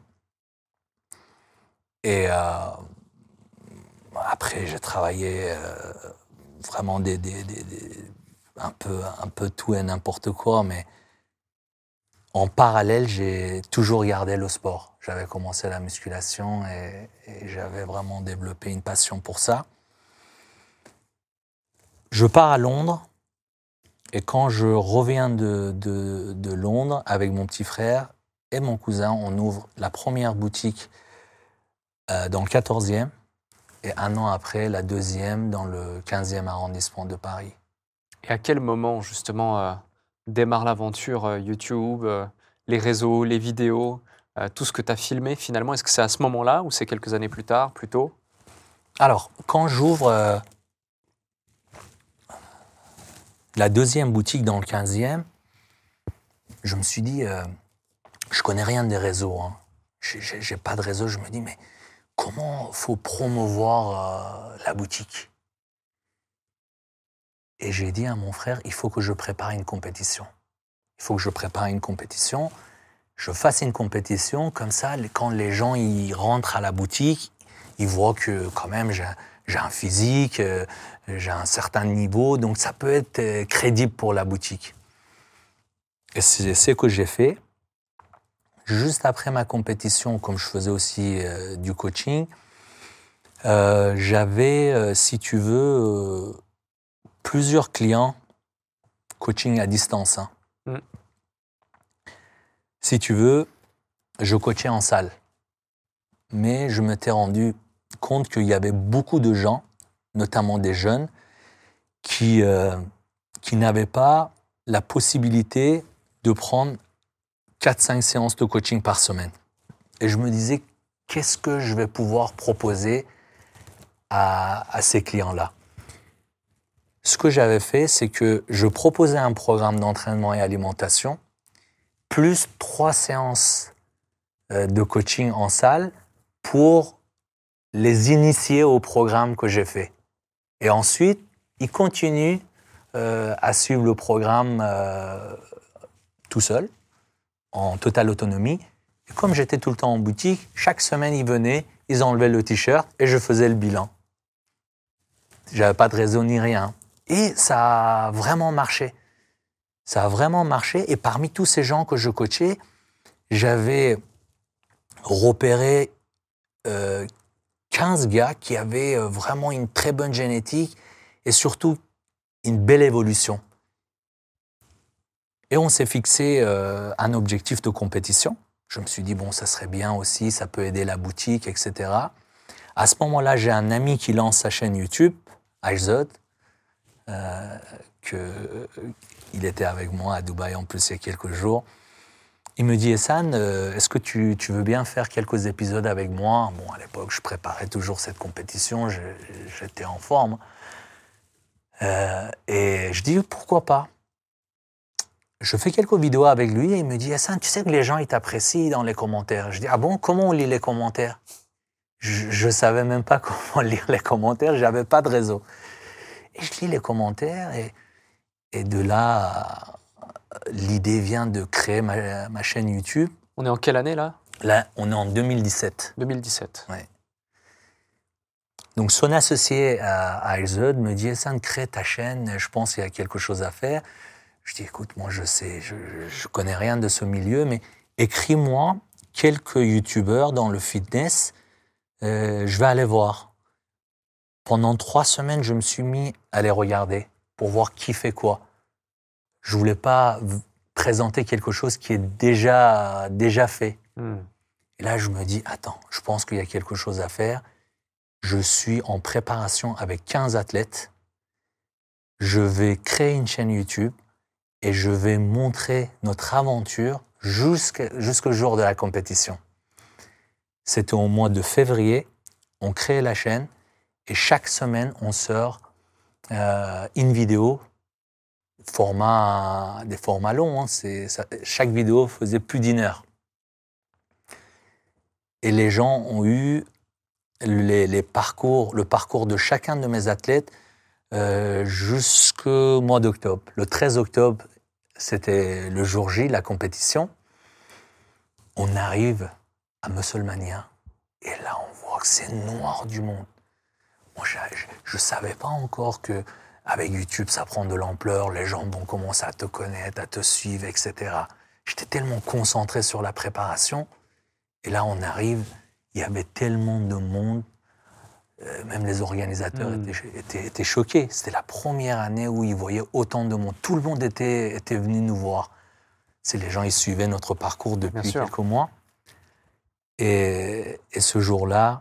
Et euh, après, j'ai travaillé euh, vraiment des, des, des, des, un, peu, un peu tout et n'importe quoi, mais en parallèle, j'ai toujours gardé le sport. J'avais commencé la musculation et, et j'avais vraiment développé une passion pour ça. Je pars à Londres et quand je reviens de, de, de Londres avec mon petit frère et mon cousin, on ouvre la première boutique euh, dans le quatorzième et un an après, la deuxième dans le quinzième arrondissement de Paris.
Et à quel moment, justement, euh, démarre l'aventure euh, YouTube, euh, les réseaux, les vidéos, euh, tout ce que tu as filmé finalement? Est-ce que c'est à ce moment-là ou c'est quelques années plus tard, plus tôt?
Alors, quand j'ouvre euh, la deuxième boutique dans le quinzième, je me suis dit, euh, je connais rien des réseaux, hein. j'ai, j'ai pas de réseau, je me dis, mais comment faut promouvoir euh, la boutique? Et j'ai dit à mon frère, il faut que je prépare une compétition. Il faut que je prépare une compétition, je fasse une compétition, comme ça, quand les gens ils rentrent à la boutique, ils voient que quand même j'ai, j'ai un physique, euh, j'ai un certain niveau, donc ça peut être euh, crédible pour la boutique. Et c'est ce que j'ai fait. Juste après ma compétition, comme je faisais aussi euh, du coaching, euh, j'avais, euh, si tu veux, euh, plusieurs clients coaching à distance. Hein. Mm. Si tu veux, je coachais en salle. Mais je m'étais rendu compte qu'il y avait beaucoup de gens, notamment des jeunes, qui, euh, qui n'avaient pas la possibilité de prendre quatre cinq séances de coaching par semaine. Et je me disais, qu'est-ce que je vais pouvoir proposer à, à ces clients-là? Ce que j'avais fait, c'est que je proposais un programme d'entraînement et alimentation, plus trois séances de coaching en salle pour les initier au programme que j'ai fait. Et ensuite, ils continuent euh, à suivre le programme euh, tout seul, en totale autonomie. Et comme j'étais tout le temps en boutique, chaque semaine, ils venaient, ils enlevaient le t-shirt et je faisais le bilan. J'avais pas de réseau ni rien. Et ça a vraiment marché. Ça a vraiment marché. Et parmi tous ces gens que je coachais, j'avais repéré euh, quinze gars qui avaient vraiment une très bonne génétique et surtout une belle évolution. Et on s'est fixé euh, un objectif de compétition. Je me suis dit, bon, ça serait bien aussi, ça peut aider la boutique, et cetera. À ce moment-là, j'ai un ami qui lance sa chaîne YouTube, Aizod, euh, que, euh, il était avec moi à Dubaï en plus il y a quelques jours. Il me dit, Hassan, euh, est-ce que tu, tu veux bien faire quelques épisodes avec moi? Bon, à l'époque, je préparais toujours cette compétition, je, j'étais en forme. Euh, et je dis, pourquoi pas? Je fais quelques vidéos avec lui et il me dit, Hassan, tu sais que les gens, ils t'apprécient dans les commentaires. Je dis, ah bon, comment on lit les commentaires? je ne savais même pas comment lire les commentaires, je n'avais pas de réseau. Et je lis les commentaires et, et de là, l'idée vient de créer ma, ma chaîne YouTube.
On est en quelle année là?
Là, on est en deux mille dix-sept.
deux mille dix-sept.
Ouais. Donc son associé à, à Elzod me dit « Ehsan, crée ta chaîne, je pense qu'il y a quelque chose à faire ». Je dis « Écoute, moi je sais, je ne connais rien de ce milieu, mais écris-moi quelques youtubeurs dans le fitness, euh, je vais aller voir ». Pendant trois semaines, je me suis mis à les regarder pour voir qui fait quoi. Je ne voulais pas v- présenter quelque chose qui est déjà, déjà fait.
Mm.
Et là, je me dis, attends, je pense qu'il y a quelque chose à faire. Je suis en préparation avec quinze athlètes. Je vais créer une chaîne YouTube et je vais montrer notre aventure jusqu'à, jusqu'au jour de la compétition. C'était au mois de février. On crée la chaîne et chaque semaine, on sort euh, une vidéo, format, des formats longs. Hein, c'est, ça, chaque vidéo faisait plus d'une heure. Et les gens ont eu les, les parcours, le parcours de chacun de mes athlètes euh, jusqu'au mois d'octobre. Le treize octobre, c'était le jour J, la compétition. On arrive à Musclemania et là, on voit que c'est noir du monde. Moi, je ne savais pas encore qu'avec YouTube, ça prend de l'ampleur, les gens vont commencer à te connaître, à te suivre, et cetera. J'étais tellement concentré sur la préparation. Et là, on arrive, il y avait tellement de monde, euh, même les organisateurs mmh. étaient, étaient, étaient choqués. C'était la première année où ils voyaient autant de monde. Tout le monde était, était venu nous voir. C'est les gens, ils suivaient notre parcours depuis quelques mois. Et, et ce jour-là,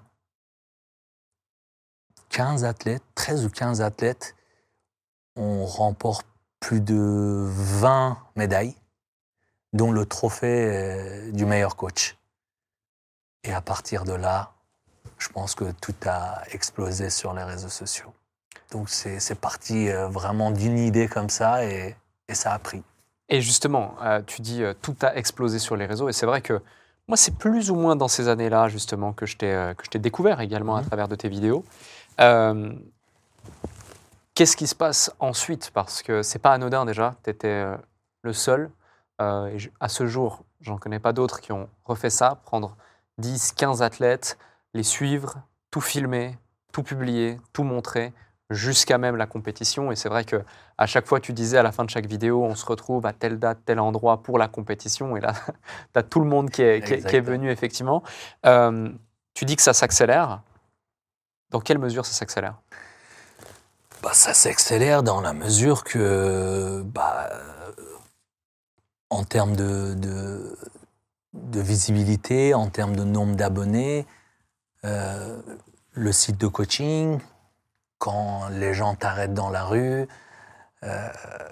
quinze athlètes, treize ou quinze athlètes, on remporte plus de vingt médailles, dont le trophée du meilleur coach. Et à partir de là, je pense que tout a explosé sur les réseaux sociaux. Donc c'est, c'est parti vraiment d'une idée comme ça et, et ça a pris.
Et justement, euh, tu dis euh, tout a explosé sur les réseaux et c'est vrai que moi c'est plus ou moins dans ces années-là justement que je t'ai, euh, que je t'ai découvert également mmh. à travers de tes vidéos. Euh, qu'est-ce qui se passe ensuite? Parce que c'est pas anodin déjà, tu étais euh, le seul. Euh, et je, à ce jour, j'en connais pas d'autres qui ont refait ça, prendre dix, quinze athlètes, les suivre, tout filmer, tout publier, tout montrer, jusqu'à même la compétition. Et c'est vrai qu'à chaque fois, tu disais à la fin de chaque vidéo, on se retrouve à telle date, tel endroit pour la compétition. Et là, tu as tout le monde qui est, qui est, qui est venu, effectivement. Euh, tu dis que ça s'accélère. Dans quelle mesure ça s'accélère?
Bah, ça s'accélère dans la mesure que, bah, en termes de, de, de visibilité, en termes de nombre d'abonnés, euh, le site de coaching, quand les gens t'arrêtent dans la rue, euh,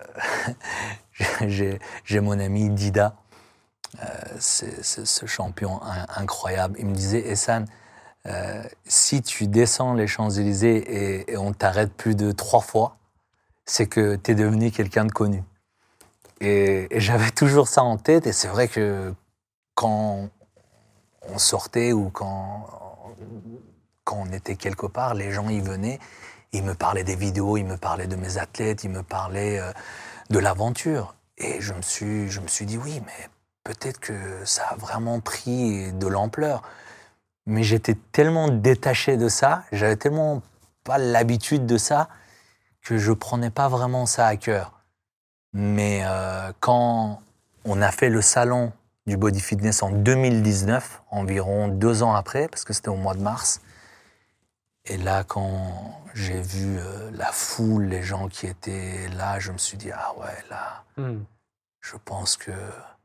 j'ai, j'ai mon ami Dida, euh, c'est, c'est ce champion incroyable, il me disait « Ehsan, Euh, si tu descends les Champs-Élysées et, et on t'arrête plus de trois fois, c'est que tu es devenu quelqu'un de connu. » Et, et j'avais toujours ça en tête. Et c'est vrai que quand on sortait ou quand, quand on était quelque part, les gens y venaient, ils me parlaient des vidéos, ils me parlaient de mes athlètes, ils me parlaient euh, de l'aventure. Et je me suis, je me suis dit oui, mais peut-être que ça a vraiment pris de l'ampleur. Mais j'étais tellement détaché de ça, j'avais tellement pas l'habitude de ça, que je prenais pas vraiment ça à cœur. Mais euh, quand on a fait le salon du Body Fitness en deux mille dix-neuf, environ deux ans après, parce que c'était au mois de mars, et là, quand j'ai vu euh, la foule, les gens qui étaient là, je me suis dit, ah ouais, là, mm. je pense que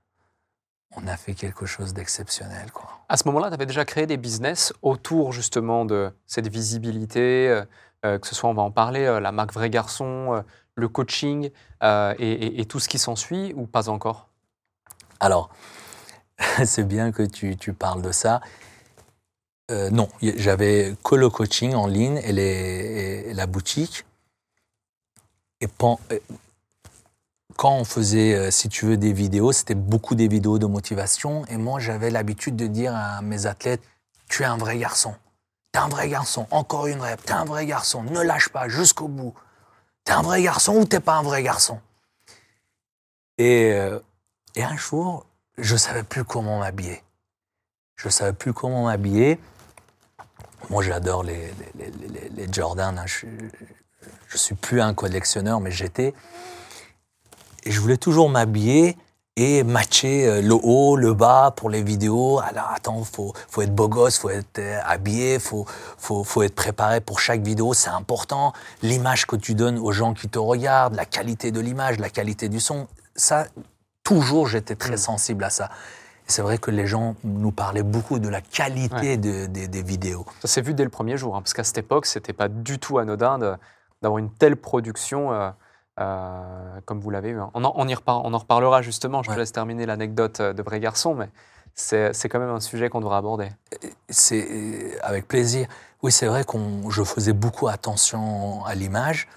on a fait quelque chose d'exceptionnel, quoi.
À ce moment-là, tu avais déjà créé des business autour justement de cette visibilité, euh, que ce soit, on va en parler, euh, la marque Vrai Garçon, euh, le coaching euh, et, et, et tout ce qui s'ensuit, ou pas encore?
Alors, c'est bien que tu, tu parles de ça. Euh, non, j'avais que le coaching en ligne et, les, et la boutique. Et pen, quand on faisait, si tu veux, des vidéos, c'était beaucoup des vidéos de motivation. Et moi, j'avais l'habitude de dire à mes athlètes, tu es un vrai garçon. T'es un vrai garçon, encore une rep, t'es un vrai garçon, ne lâche pas jusqu'au bout. T'es un vrai garçon ou t'es pas un vrai garçon? Et, euh, et un jour, je savais plus comment m'habiller. Je savais plus comment m'habiller. Moi, j'adore les, les, les, les, les Jordan. Hein. Je, je suis plus un collectionneur, mais j'étais. Et je voulais toujours m'habiller et matcher le haut, le bas pour les vidéos. Alors, attends, faut, faut être beau gosse, faut être habillé, faut, faut, faut être préparé pour chaque vidéo. C'est important. L'image que tu donnes aux gens qui te regardent, la qualité de l'image, la qualité du son. Ça, toujours, j'étais très mmh. sensible à ça. Et c'est vrai que les gens nous parlaient beaucoup de la qualité ouais. de, de, des vidéos.
Ça s'est vu dès le premier jour, hein, parce qu'à cette époque, c'était pas du tout anodin de, d'avoir une telle production euh, euh, comme vous l'avez eu. Hein. On, en, on, y repar- on en reparlera justement, je ouais. te laisse terminer l'anecdote de Vrai Garçon, mais c'est, c'est quand même un sujet qu'on devra aborder.
C'est avec plaisir. Oui, c'est vrai que je faisais beaucoup attention à l'image.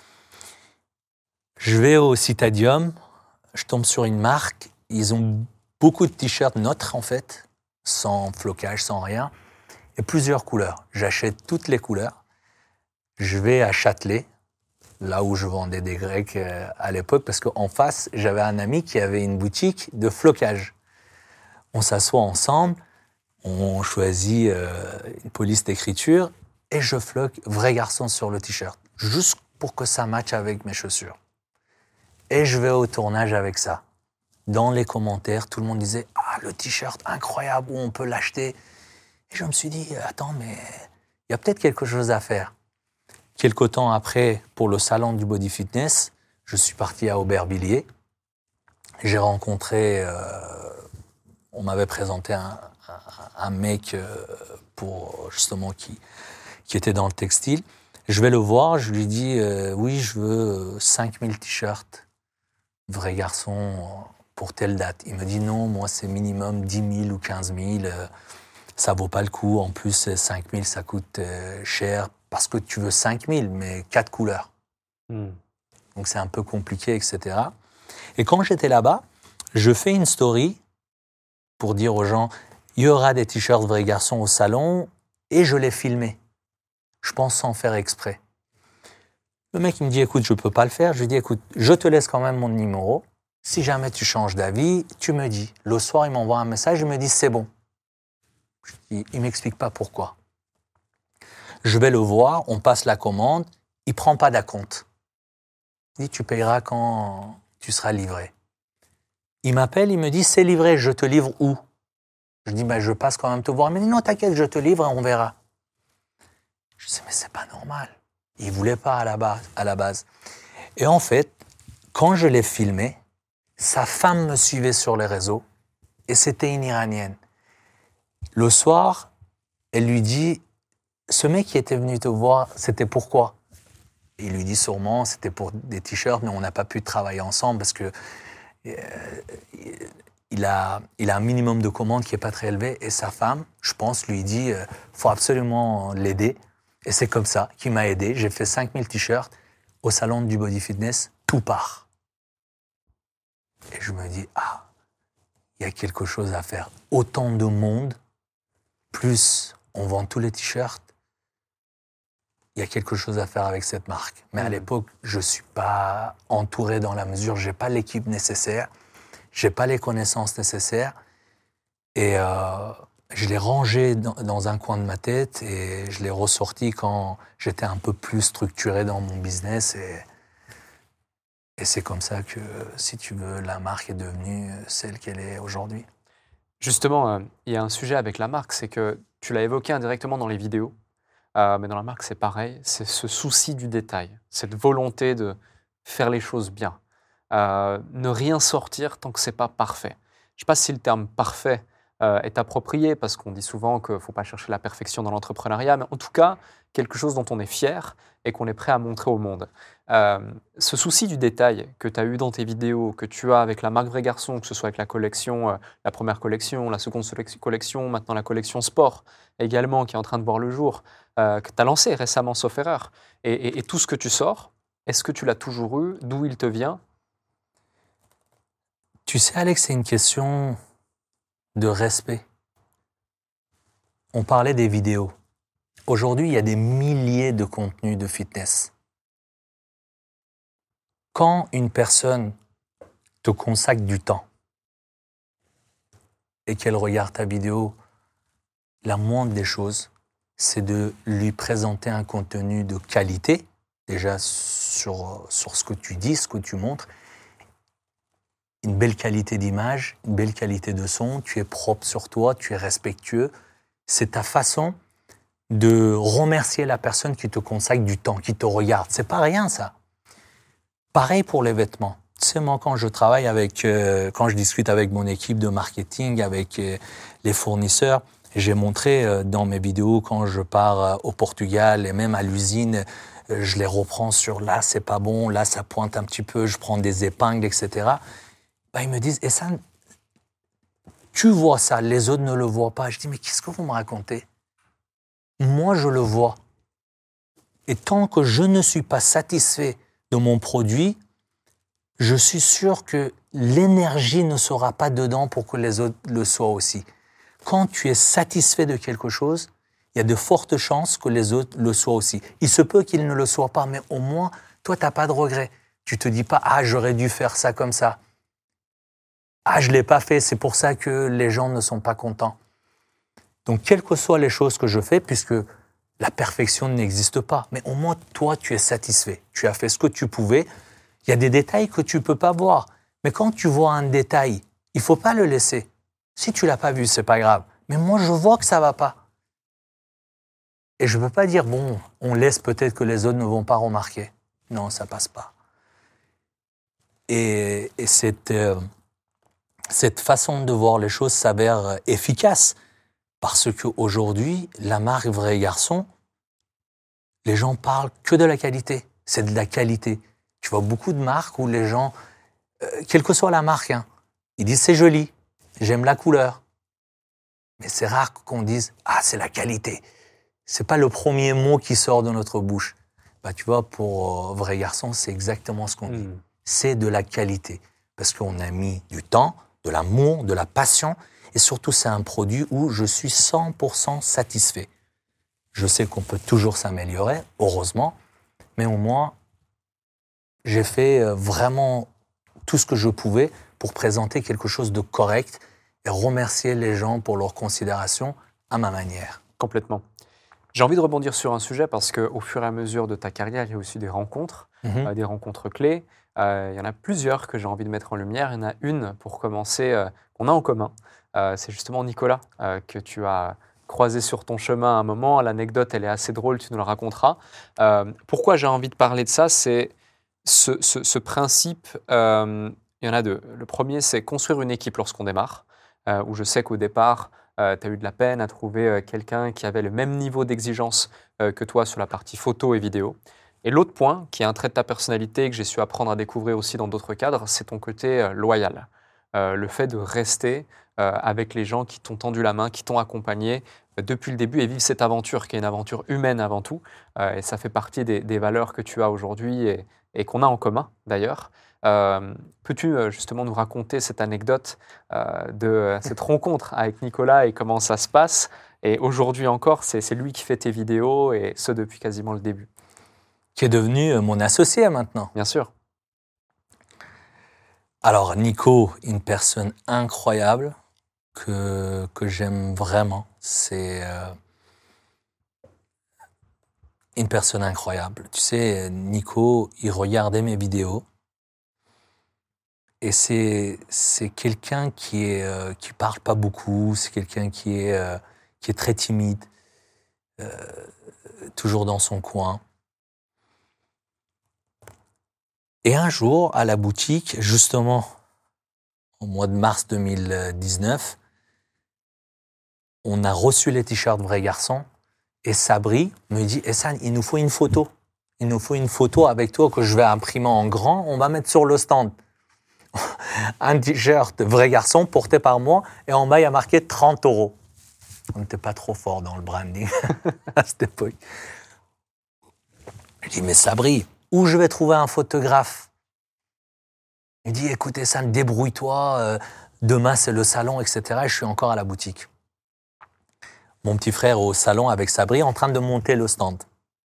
Je vais au Citadium, je tombe sur une marque, ils ont beaucoup de t-shirts neutres en fait, sans flocage, sans rien, et plusieurs couleurs. J'achète toutes les couleurs. Je vais à Châtelet, là où je vendais des Grecs à l'époque, parce qu'en face, j'avais un ami qui avait une boutique de flocage. On s'assoit ensemble, on choisit euh, une police d'écriture, et je floque Vrai Garçon sur le t-shirt, juste pour que ça matche avec mes chaussures. Et je vais au tournage avec ça. Dans les commentaires, tout le monde disait « Ah, le t-shirt, incroyable, où on peut l'acheter ?» Et je me suis dit « Attends, mais il y a peut-être quelque chose à faire. » Quelque temps après, pour le salon du body fitness, je suis parti à Aubervilliers. J'ai rencontré, euh, on m'avait présenté un, un, un mec euh, pour, justement qui, qui était dans le textile. Je vais le voir, je lui dis euh, « Oui, je veux cinq mille t-shirts, Vrai Garçon, pour telle date. » Il me dit « Non, moi c'est minimum dix mille ou quinze mille, euh, ça vaut pas le coup. En plus, cinq mille, ça coûte euh, cher. » Parce que tu veux cinq mille, mais quatre couleurs. Mm. Donc c'est un peu compliqué, et cetera. Et quand j'étais là-bas, je fais une story pour dire aux gens, il y aura des t-shirts Vrai Garçon au salon, et je l'ai filmé. Je pense sans faire exprès. Le mec, il me dit, écoute, je peux pas le faire. Je lui dis, écoute, je te laisse quand même mon numéro. Si jamais tu changes d'avis, tu me dis. Le soir, il m'envoie un message, il me dit, c'est bon. Je dis, il m'explique pas pourquoi. Je vais le voir, on passe la commande, il ne prend pas d'acompte. Il dit, tu payeras quand tu seras livré. Il m'appelle, il me dit, c'est livré, je te livre où? Je dis, bah, je passe quand même te voir. Il me dit, non, t'inquiète, je te livre et on verra. Je dis, mais c'est pas normal. Il ne voulait pas à la base, à la base. Et en fait, quand je l'ai filmé, sa femme me suivait sur les réseaux et c'était une Iranienne. Le soir, elle lui dit, ce mec qui était venu te voir, c'était pourquoi? Il lui dit sûrement, c'était pour des t-shirts, mais on n'a pas pu travailler ensemble parce que euh, il, a, il a un minimum de commandes qui n'est pas très élevé. Et sa femme, je pense, lui dit, il euh, faut absolument l'aider. Et c'est comme ça qu'il m'a aidé. J'ai fait cinq mille t-shirts au salon du body fitness, tout part. Et je me dis, ah, il y a quelque chose à faire. Autant de monde, plus on vend tous les t-shirts, il y a quelque chose à faire avec cette marque. Mais mmh. à l'époque, je ne suis pas entouré dans la mesure, je n'ai pas l'équipe nécessaire, je n'ai pas les connaissances nécessaires. Et euh, je l'ai rangé dans, dans un coin de ma tête et je l'ai ressorti quand j'étais un peu plus structuré dans mon business. Et, et c'est comme ça que, si tu veux, la marque est devenue celle qu'elle est aujourd'hui.
Justement, euh, il y a un sujet avec la marque, c'est que tu l'as évoqué indirectement dans les vidéos. Euh, mais dans la marque, c'est pareil, c'est ce souci du détail, cette volonté de faire les choses bien, euh, ne rien sortir tant que c'est pas parfait. Je ne sais pas si le terme parfait euh, est approprié, parce qu'on dit souvent qu'il ne faut pas chercher la perfection dans l'entrepreneuriat, mais en tout cas, quelque chose dont on est fier et qu'on est prêt à montrer au monde. Euh, ce souci du détail que tu as eu dans tes vidéos, que tu as avec la marque Vrai Garçon, que ce soit avec la collection, euh, la première collection, la seconde collection, maintenant la collection sport également, qui est en train de voir le jour, Euh, que tu as lancé récemment, sauf erreur, et, et, et tout ce que tu sors, est-ce que tu l'as toujours eu? D'où il te vient?
Tu sais, Alex, c'est une question de respect. On parlait des vidéos. Aujourd'hui, il y a des milliers de contenus de fitness. Quand une personne te consacre du temps et qu'elle regarde ta vidéo, la moindre des choses, c'est de lui présenter un contenu de qualité, déjà sur, sur ce que tu dis, ce que tu montres, une belle qualité d'image, une belle qualité de son, tu es propre sur toi, tu es respectueux. C'est ta façon de remercier la personne qui te consacre du temps, qui te regarde. C'est pas rien, ça. Pareil pour les vêtements. Tu sais, moi, quand je travaille avec, euh, quand je discute avec mon équipe de marketing, avec euh, les fournisseurs, j'ai montré euh, dans mes vidéos quand je pars euh, au Portugal et même à l'usine, euh, je les reprends sur là, c'est pas bon, là, ça pointe un petit peu, je prends des épingles, et cetera. Ben, ils me disent, et ça, tu vois ça, les autres ne le voient pas. Je dis, mais qu'est-ce que vous me racontez? Moi, je le vois. Et tant que je ne suis pas satisfait de mon produit, je suis sûr que l'énergie ne sera pas dedans pour que les autres le soient aussi. Quand tu es satisfait de quelque chose, il y a de fortes chances que les autres le soient aussi. Il se peut qu'ils ne le soient pas, mais au moins, toi, tu n'as pas de regret. Tu ne te dis pas « Ah, j'aurais dû faire ça comme ça. Ah, je ne l'ai pas fait, c'est pour ça que les gens ne sont pas contents. » Donc, quelles que soient les choses que je fais, puisque la perfection n'existe pas, mais au moins, toi, tu es satisfait. Tu as fait ce que tu pouvais. Il y a des détails que tu ne peux pas voir. Mais quand tu vois un détail, il ne faut pas le laisser. Si tu ne l'as pas vu, ce n'est pas grave. Mais moi, je vois que ça ne va pas. Et je ne peux pas dire, bon, on laisse peut-être que les autres ne vont pas remarquer. Non, ça ne passe pas. Et, et cette, euh, cette façon de voir les choses s'avère efficace. Parce qu'aujourd'hui, la marque Vrai Garçon, les gens parlent que de la qualité. C'est de la qualité. Tu vois beaucoup de marques où les gens, euh, quelle que soit la marque, hein, ils disent c'est joli, j'aime la couleur. Mais c'est rare qu'on dise ah c'est la qualité. C'est pas le premier mot qui sort de notre bouche. Bah tu vois pour euh, Vrai Garçon c'est exactement ce qu'on dit. Mmh. C'est de la qualité parce qu'on a mis du temps, de l'amour, de la passion et surtout c'est un produit où je suis cent pour cent satisfait. Je sais qu'on peut toujours s'améliorer, heureusement, mais au moins j'ai fait vraiment tout ce que je pouvais pour présenter quelque chose de correct et remercier les gens pour leur considération à ma manière.
Complètement. J'ai envie de rebondir sur un sujet parce qu'au fur et à mesure de ta carrière, il y a aussi des rencontres, mm-hmm. euh, des rencontres clés. Euh, il y en a plusieurs que j'ai envie de mettre en lumière. Il y en a une, pour commencer, euh, qu'on a en commun. Euh, c'est justement Nicolas, euh, que tu as croisé sur ton chemin à un moment. L'anecdote, elle est assez drôle, tu nous la raconteras. Euh, pourquoi j'ai envie de parler de ça, c'est Ce, ce, ce principe, euh, il y en a deux. Le premier, c'est construire une équipe lorsqu'on démarre, euh, où je sais qu'au départ, euh, tu as eu de la peine à trouver euh, quelqu'un qui avait le même niveau d'exigence euh, que toi sur la partie photo et vidéo. Et l'autre point, qui est un trait de ta personnalité que j'ai su apprendre à découvrir aussi dans d'autres cadres, c'est ton côté euh, loyal. Euh, le fait de rester euh, avec les gens qui t'ont tendu la main, qui t'ont accompagné euh, depuis le début et vivre cette aventure qui est une aventure humaine avant tout. Euh, et ça fait partie des, des valeurs que tu as aujourd'hui et, et qu'on a en commun d'ailleurs. Euh, peux-tu euh, justement nous raconter cette anecdote euh, de euh, cette rencontre avec Nicolas et comment ça se passe? Et aujourd'hui encore, c'est, c'est lui qui fait tes vidéos et ce depuis quasiment le début.
Qui est devenu mon associé maintenant.
Bien sûr.
Alors Nico, une personne incroyable que, que j'aime vraiment. C'est euh, une personne incroyable. Tu sais, Nico, il regardait mes vidéos et c'est, c'est quelqu'un qui est euh, qui parle pas beaucoup, c'est quelqu'un qui est, euh, qui est très timide, euh, toujours dans son coin. Et un jour, à la boutique, justement, au mois de mars deux mille dix-neuf, on a reçu les t-shirts Vrai Garçon et Sabri me dit « Ehsan, il nous faut une photo. Il nous faut une photo avec toi que je vais imprimer en grand, on va mettre sur le stand. » Un t-shirt Vrai Garçon porté par moi et en bas, il y a marqué trente euros. On n'était pas trop fort dans le branding à cette époque. Je dis « Mais Sabri, où je vais trouver un photographe ?» Il dit, écoute, ça, débrouille-toi, euh, demain c'est le salon, et cetera. Et je suis encore à la boutique. mon petit frère au salon avec Sabri en train de monter le stand.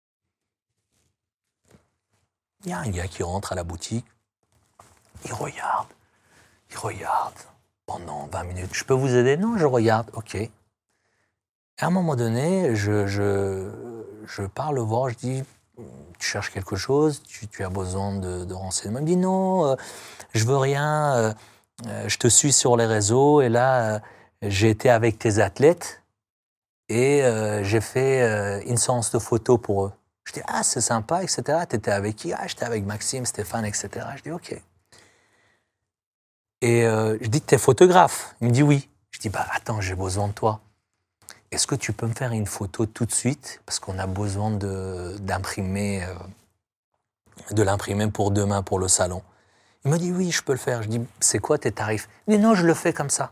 Il y a un gars qui rentre à la boutique, il regarde, il regarde pendant vingt minutes. Je peux vous aider? Non, je regarde, ok. Et à un moment donné, je, je, je pars le voir, je dis, tu cherches quelque chose, tu, tu as besoin de, de renseignements. Il me dit, non, euh, je veux rien, euh, euh, je te suis sur les réseaux et là, euh, j'ai été avec tes athlètes et euh, j'ai fait euh, une séance de photos pour eux. Je dis, ah, c'est sympa, et cetera. T'étais avec qui? Ah, j'étais avec Maxime, Stéphane, et cetera. Je dis, ok. Et euh, je dis, t'es photographe? Il me dit, oui. Je dis, bah, attends, j'ai besoin de toi. Est-ce que tu peux me faire une photo tout de suite? Parce qu'on a besoin de, d'imprimer, euh, de l'imprimer pour demain, pour le salon. Il me dit, oui, je peux le faire. Je dis, c'est quoi tes tarifs? Il me dit, non, je le fais comme ça.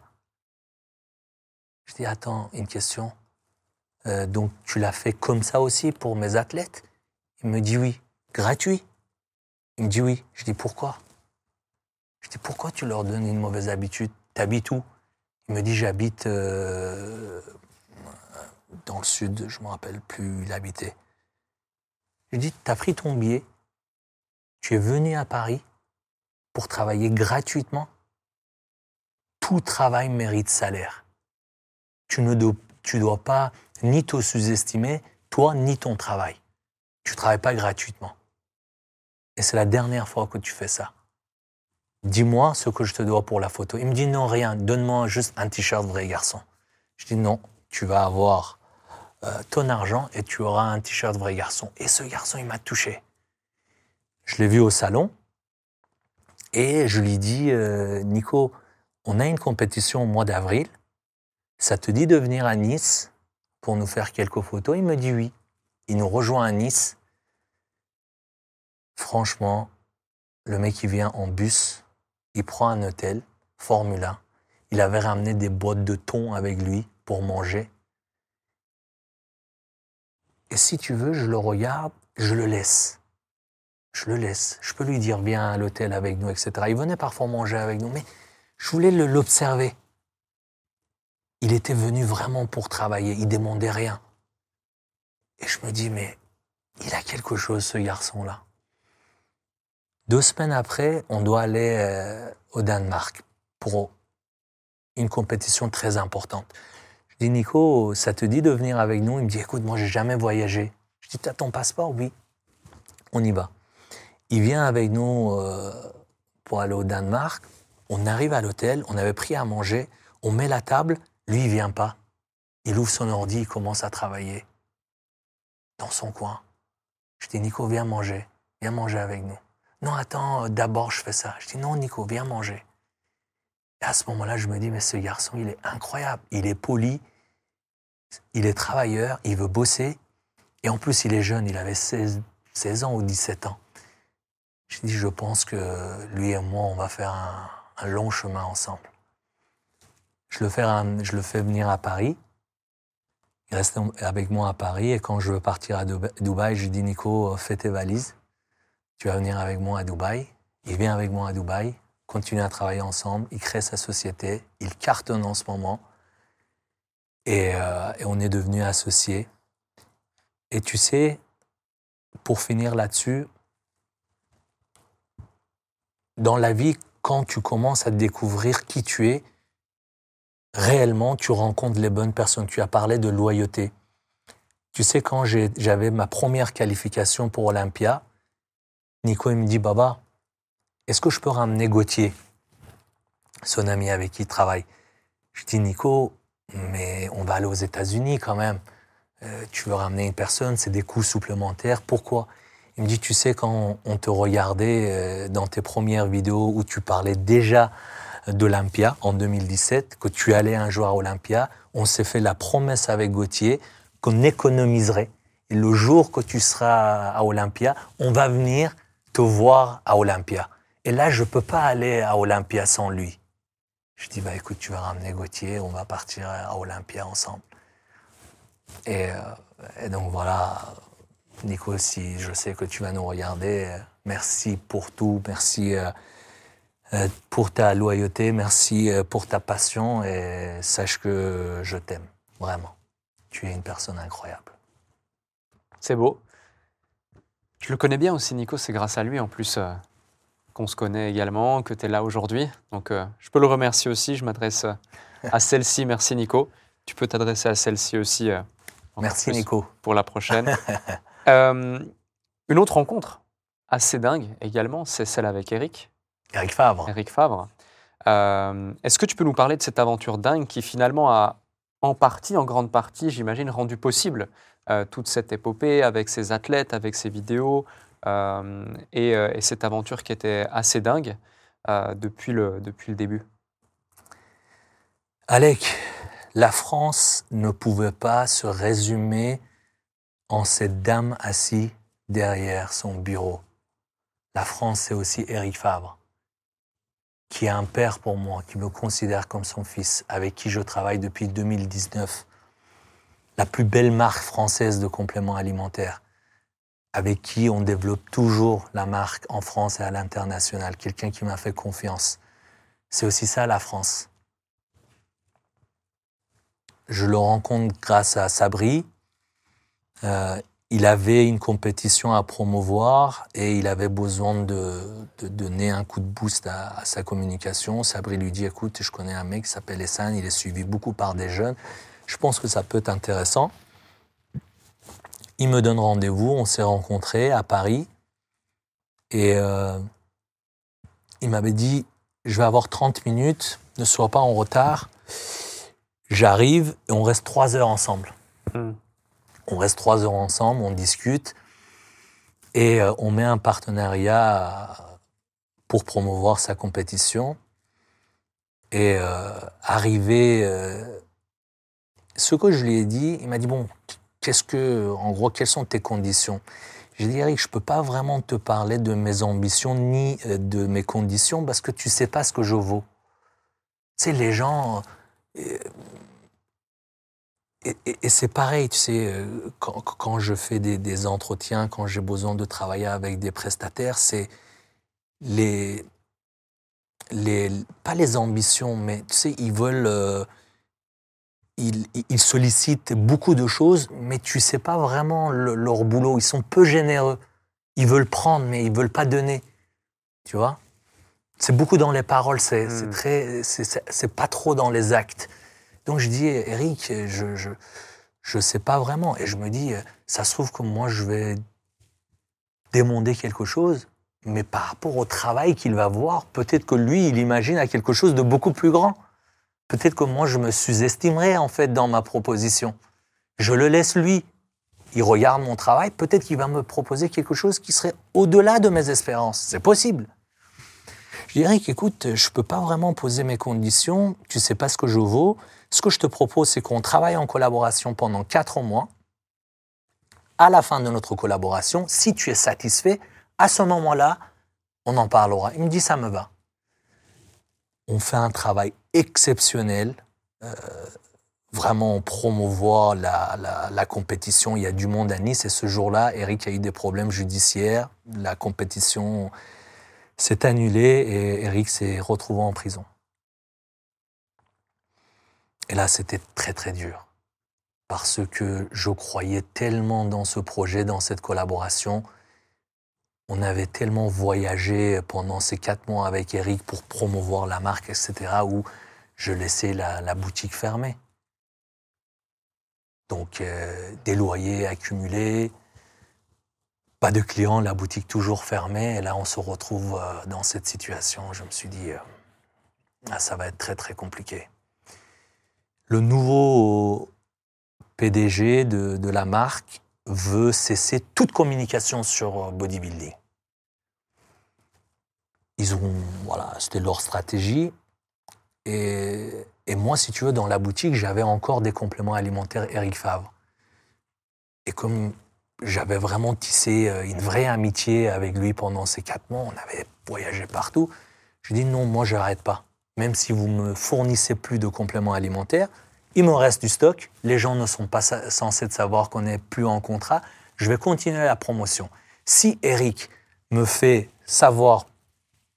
Je dis, attends, une question. Euh, donc, tu l'as fait comme ça aussi pour mes athlètes? Il me dit, oui. Gratuit? Il me dit, oui. Je dis, pourquoi? Je dis, pourquoi tu leur donnes une mauvaise habitude? T'habites où? Il me dit, j'habite euh, dans le sud, je ne me rappelle plus où il habitait. Je dis, t'as pris ton billet, tu es venu à Paris pour travailler gratuitement. Tout travail mérite salaire. Tu ne dois, tu dois pas ni te sous-estimer, toi, ni ton travail. Tu ne travailles pas gratuitement. Et c'est la dernière fois que tu fais ça. Dis-moi ce que je te dois pour la photo. Il me dit non, rien, donne-moi juste un t-shirt vrai garçon. Je dis non, tu vas avoir euh, ton argent et tu auras un t-shirt vrai garçon. Et ce garçon, il m'a touché. Je l'ai vu au salon et je lui dis, euh, Nico, on a une compétition au mois d'avril. Ça te dit de venir à Nice pour nous faire quelques photos? Il me dit oui. Il nous rejoint à Nice. Franchement, le mec, il vient en bus. Il prend un hôtel, Formule un. Il avait ramené des boîtes de thon avec lui pour manger. Et si tu veux, je le regarde, je le laisse. Je le laisse. Je peux lui dire, viens à l'hôtel avec nous, et cetera. Il venait parfois manger avec nous, mais je voulais le, l'observer. Il était venu vraiment pour travailler, il ne demandait rien. Et je me dis, mais il a quelque chose, ce garçon-là. Deux semaines après, on doit aller euh, au Danemark pour une compétition très importante. Je dis, Nico, ça te dit de venir avec nous? Il me dit, écoute, moi, j'ai jamais voyagé. Je dis, t'as ton passeport? Oui. On y va. Il vient avec nous euh, pour aller au Danemark. On arrive à l'hôtel, on avait pris à manger, on met la table, lui, il vient pas. Il ouvre son ordi, il commence à travailler dans son coin. Je dis, Nico, viens manger. Viens manger avec nous. Non, attends, d'abord, je fais ça. Je dis, non, Nico, viens manger. Et à ce moment-là, je me dis, mais ce garçon, il est incroyable. Il est poli, il est travailleur, il veut bosser. Et en plus, il est jeune, il avait seize, seize ans ou dix-sept ans. Je dis, je pense que lui et moi, on va faire un, un long chemin ensemble. Je le, fais un, je le fais venir à Paris. Il reste avec moi à Paris. Et quand je veux partir à Dubaï, je lui dis, Nico, fais tes valises. Tu vas venir avec moi à Dubaï. Il vient avec moi à Dubaï, continue à travailler ensemble. Il crée sa société. Il cartonne en ce moment. Et, euh, et on est devenus associés. Et tu sais, pour finir là-dessus, dans la vie, quand tu commences à découvrir qui tu es, réellement, tu rencontres les bonnes personnes. Tu as parlé de loyauté. Tu sais, quand j'ai, j'avais ma première qualification pour Olympia, Nico, il me dit, Baba, est-ce que je peux ramener Gauthier, son ami avec qui il travaille? Je dis, Nico, mais on va aller aux États-Unis quand même. Euh, tu veux ramener une personne, c'est des coûts supplémentaires. Pourquoi? Il me dit, tu sais, quand on te regardait euh, dans tes premières vidéos où tu parlais déjà d'Olympia en deux mille dix-sept, que tu allais un jour à Olympia, on s'est fait la promesse avec Gauthier qu'on économiserait. Et le jour que tu seras à Olympia, on va venir te voir à Olympia. Et là, je ne peux pas aller à Olympia sans lui. Je dis, bah, écoute, tu vas ramener Gauthier, on va partir à Olympia ensemble. Et, euh, et donc voilà, Nico, si je sais que tu vas nous regarder, euh, merci pour tout, merci euh, euh, pour ta loyauté, merci euh, pour ta passion et sache que je t'aime, vraiment. tu es une personne incroyable.
C'est beau. Je le connais bien aussi, Nico, c'est grâce à lui en plus euh, qu'on se connaît également, que tu es là aujourd'hui. Donc euh, je peux le remercier aussi, je m'adresse à celle-ci. Merci Nico. Tu peux t'adresser à celle-ci aussi. Euh,
Merci Nico.
Pour la prochaine. euh, une autre rencontre assez dingue également, c'est celle avec Eric.
Eric Favre.
Eric Favre. Euh, est-ce que tu peux nous parler de cette aventure dingue qui finalement a en partie, en grande partie, j'imagine, rendu possible euh, toute cette épopée avec ses athlètes, avec ses vidéos euh, et, euh, et cette aventure qui était assez dingue euh, depuis, le, depuis le début?
Alec, la France ne pouvait pas se résumer en cette dame assise derrière son bureau. La France, c'est aussi Eric Favre, qui est un père pour moi, qui me considère comme son fils, avec qui je travaille depuis deux mille dix-neuf. La plus belle marque française de compléments alimentaires, avec qui on développe toujours la marque en France et à l'international. Quelqu'un qui m'a fait confiance. C'est aussi ça, la France. Je le rencontre grâce à Sabri. Euh, il avait une compétition à promouvoir et il avait besoin de, de donner un coup de boost à, à sa communication. Sabri lui dit, écoute, je connais un mec qui s'appelle Essan, il est suivi beaucoup par des jeunes. Je pense que ça peut être intéressant. Il me donne rendez-vous, on s'est rencontrés à Paris et euh, il m'avait dit, je vais avoir trente minutes, ne sois pas en retard. J'arrive et on reste trois heures ensemble. Mmh. On reste trois heures ensemble, on discute et euh, on met un partenariat pour promouvoir sa compétition. Et euh, arrivé, euh, ce que je lui ai dit, il m'a dit, bon, qu'est-ce que, en gros, quelles sont tes conditions? J'ai dit, Eric, je ne peux pas vraiment te parler de mes ambitions ni de mes conditions parce que tu ne sais pas ce que je vaux. Tu sais, les gens... Euh, Et, et, et c'est pareil, tu sais, quand, quand je fais des, des entretiens, quand j'ai besoin de travailler avec des prestataires, c'est les, les, pas les ambitions, mais tu sais, ils veulent, euh, ils, ils sollicitent beaucoup de choses, mais tu sais pas vraiment le, leur boulot. Ils sont peu généreux. Ils veulent prendre, mais ils veulent pas donner. Tu vois? C'est beaucoup dans les paroles, c'est, mmh. c'est très, c'est, c'est, c'est pas trop dans les actes. Donc je dis, Eric, je je je sais pas vraiment. Et je me dis, ça se trouve que moi, je vais demander quelque chose, mais par rapport au travail qu'il va voir, peut-être que lui, il imagine à quelque chose de beaucoup plus grand. Peut-être que moi, je me sous-estimerai, en fait, dans ma proposition. Je le laisse lui. Il regarde mon travail, peut-être qu'il va me proposer quelque chose qui serait au-delà de mes espérances. C'est possible. Je dis, Eric, écoute, je peux pas vraiment poser mes conditions, tu sais pas ce que je vaux. Ce que je te propose, c'est qu'on travaille en collaboration pendant quatre mois. À la fin de notre collaboration, si tu es satisfait, à ce moment-là, on en parlera. Il me dit, ça me va. On fait un travail exceptionnel. Euh, vraiment, on promouvoit la, la, la compétition. Il y a du monde à Nice et ce jour-là, Eric a eu des problèmes judiciaires. La compétition s'est annulée et Eric s'est retrouvé en prison. Et là, c'était très, très dur. Parce que je croyais tellement dans ce projet, dans cette collaboration. On avait tellement voyagé pendant ces quatre mois avec Eric pour promouvoir la marque, et cetera, où je laissais la, la boutique fermée. Donc, euh, des loyers accumulés, pas de clients, la boutique toujours fermée. Et là, on se retrouve euh, dans cette situation. Je me suis dit, euh, ah, ça va être très, très compliqué. Le nouveau P D G de, de la marque veut cesser toute communication sur bodybuilding. Ils ont, voilà, c'était leur stratégie. Et, et moi, si tu veux, dans la boutique, j'avais encore des compléments alimentaires Eric Favre. Et comme j'avais vraiment tissé une vraie amitié avec lui pendant ces quatre mois, on avait voyagé partout, je dis non, moi, je n'arrête pas. Même si vous ne me fournissez plus de compléments alimentaires, il me reste du stock. Les gens ne sont pas censés savoir qu'on n'est plus en contrat. Je vais continuer la promotion. Si Eric me fait savoir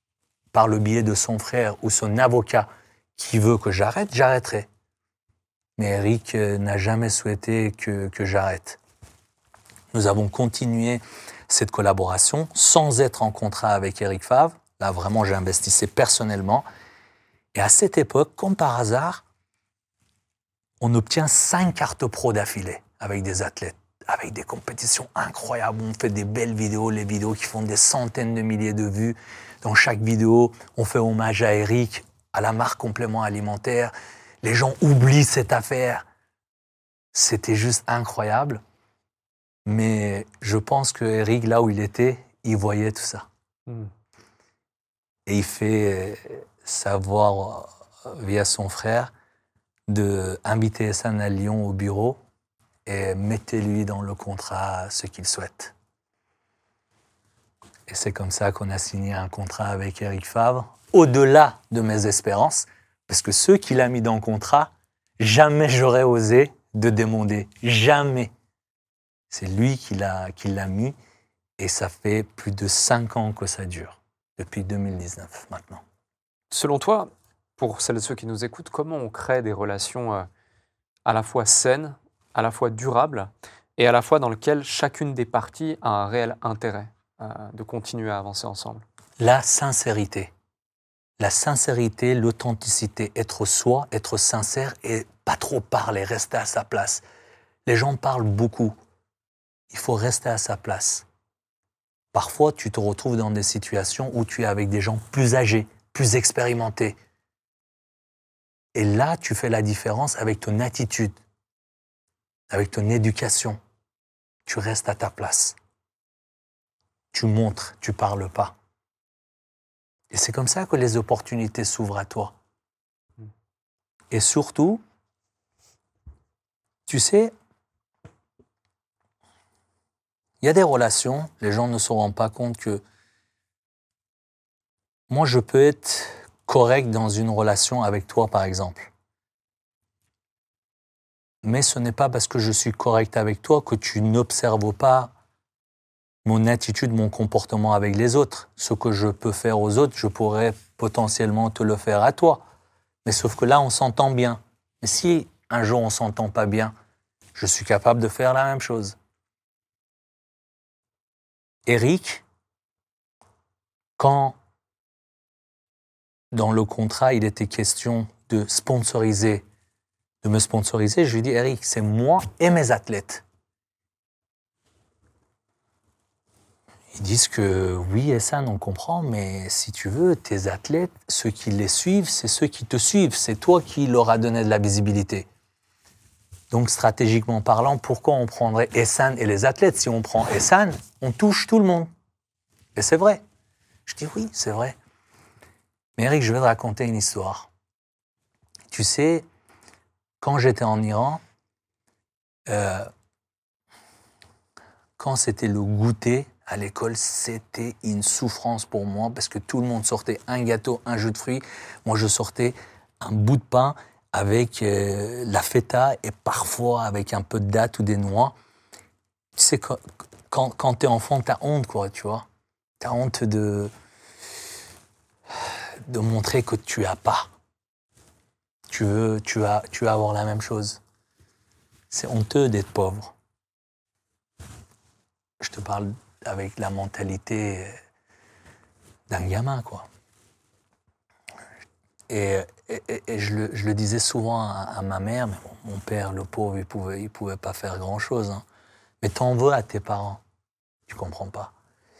par le biais de son frère ou son avocat qui veut que j'arrête, j'arrêterai. mais Eric euh, n'a jamais souhaité que, que j'arrête. Nous avons continué cette collaboration sans être en contrat avec Eric Favre. Là, vraiment, j'investissais personnellement. Et à cette époque, comme par hasard, on obtient cinq cartes pro d'affilée avec des athlètes, avec des compétitions incroyables. On fait des belles vidéos, les vidéos qui font des centaines de milliers de vues. Dans chaque vidéo, on fait hommage à Eric, à la marque Complément Alimentaire. Les gens oublient cette affaire. C'était juste incroyable. Mais je pense que Eric, là où il était, il voyait tout ça. Mm. Et il fait savoir via son frère d'inviter Ehsan à Lyon au bureau et mettez-lui dans le contrat ce qu'il souhaite. Et c'est comme ça qu'on a signé un contrat avec Eric Favre, au-delà de mes espérances, parce que ceux qu'il a mis dans le contrat, jamais j'aurais osé de demander. Jamais. C'est lui qui l'a, qui l'a mis et ça fait plus de cinq ans que ça dure, depuis deux mille dix-neuf maintenant.
Selon toi, pour celles et ceux qui nous écoutent, comment on crée des relations euh, à la fois saines, à la fois durables et à la fois dans lesquelles chacune des parties a un réel intérêt euh, de continuer à avancer ensemble?
La sincérité. La sincérité, l'authenticité, être soi, être sincère et pas trop parler, rester à sa place. Les gens parlent beaucoup. Il faut rester à sa place. Parfois, tu te retrouves dans des situations où tu es avec des gens plus âgés, plus expérimentés. Et là, tu fais la différence avec ton attitude, avec ton éducation. Tu restes à ta place. Tu montres, tu parles pas. Et c'est comme ça que les opportunités s'ouvrent à toi. Et surtout, tu sais, il y a des relations, les gens ne se rendent pas compte que moi, je peux être correct dans une relation avec toi, par exemple. Mais ce n'est pas parce que je suis correct avec toi que tu n'observes pas mon attitude, mon comportement avec les autres. Ce que je peux faire aux autres, je pourrais potentiellement te le faire à toi. Mais sauf que là, on s'entend bien. Mais si un jour on ne s'entend pas bien, je suis capable de faire la même chose. Eric, quand dans le contrat, il était question de sponsoriser, de me sponsoriser, je lui dis, Eric, c'est moi et mes athlètes. Ils disent que oui, Ehsan, on comprend, mais si tu veux, tes athlètes, ceux qui les suivent, c'est ceux qui te suivent. C'est toi qui leur as donné de la visibilité. Donc, stratégiquement parlant, pourquoi on prendrait Ehsan et les athlètes? Si on prend Ehsan, on touche tout le monde. Et c'est vrai. Je dis oui, c'est vrai. Mais Eric, je vais te raconter une histoire. Tu sais, quand j'étais en Iran, euh, quand c'était le goûter à l'école, c'était une souffrance pour moi parce que tout le monde sortait un gâteau, un jus de fruits. Moi, je sortais un bout de pain avec euh, la feta et parfois avec un peu de dattes ou des noix. Tu sais, quand, quand, quand t'es enfant, t'as honte, quoi, tu vois. T'as honte de, de montrer que tu as pas. Tu veux, tu as, tu veux avoir la même chose. C'est honteux d'être pauvre. Je te parle avec la mentalité d'un gamin, quoi. Et, et, et je, le, je le disais souvent à, à ma mère, mais bon, mon père, le pauvre, il pouvait, il pouvait pas faire grand-chose. Hein. Mais t'en veux à tes parents, tu comprends pas.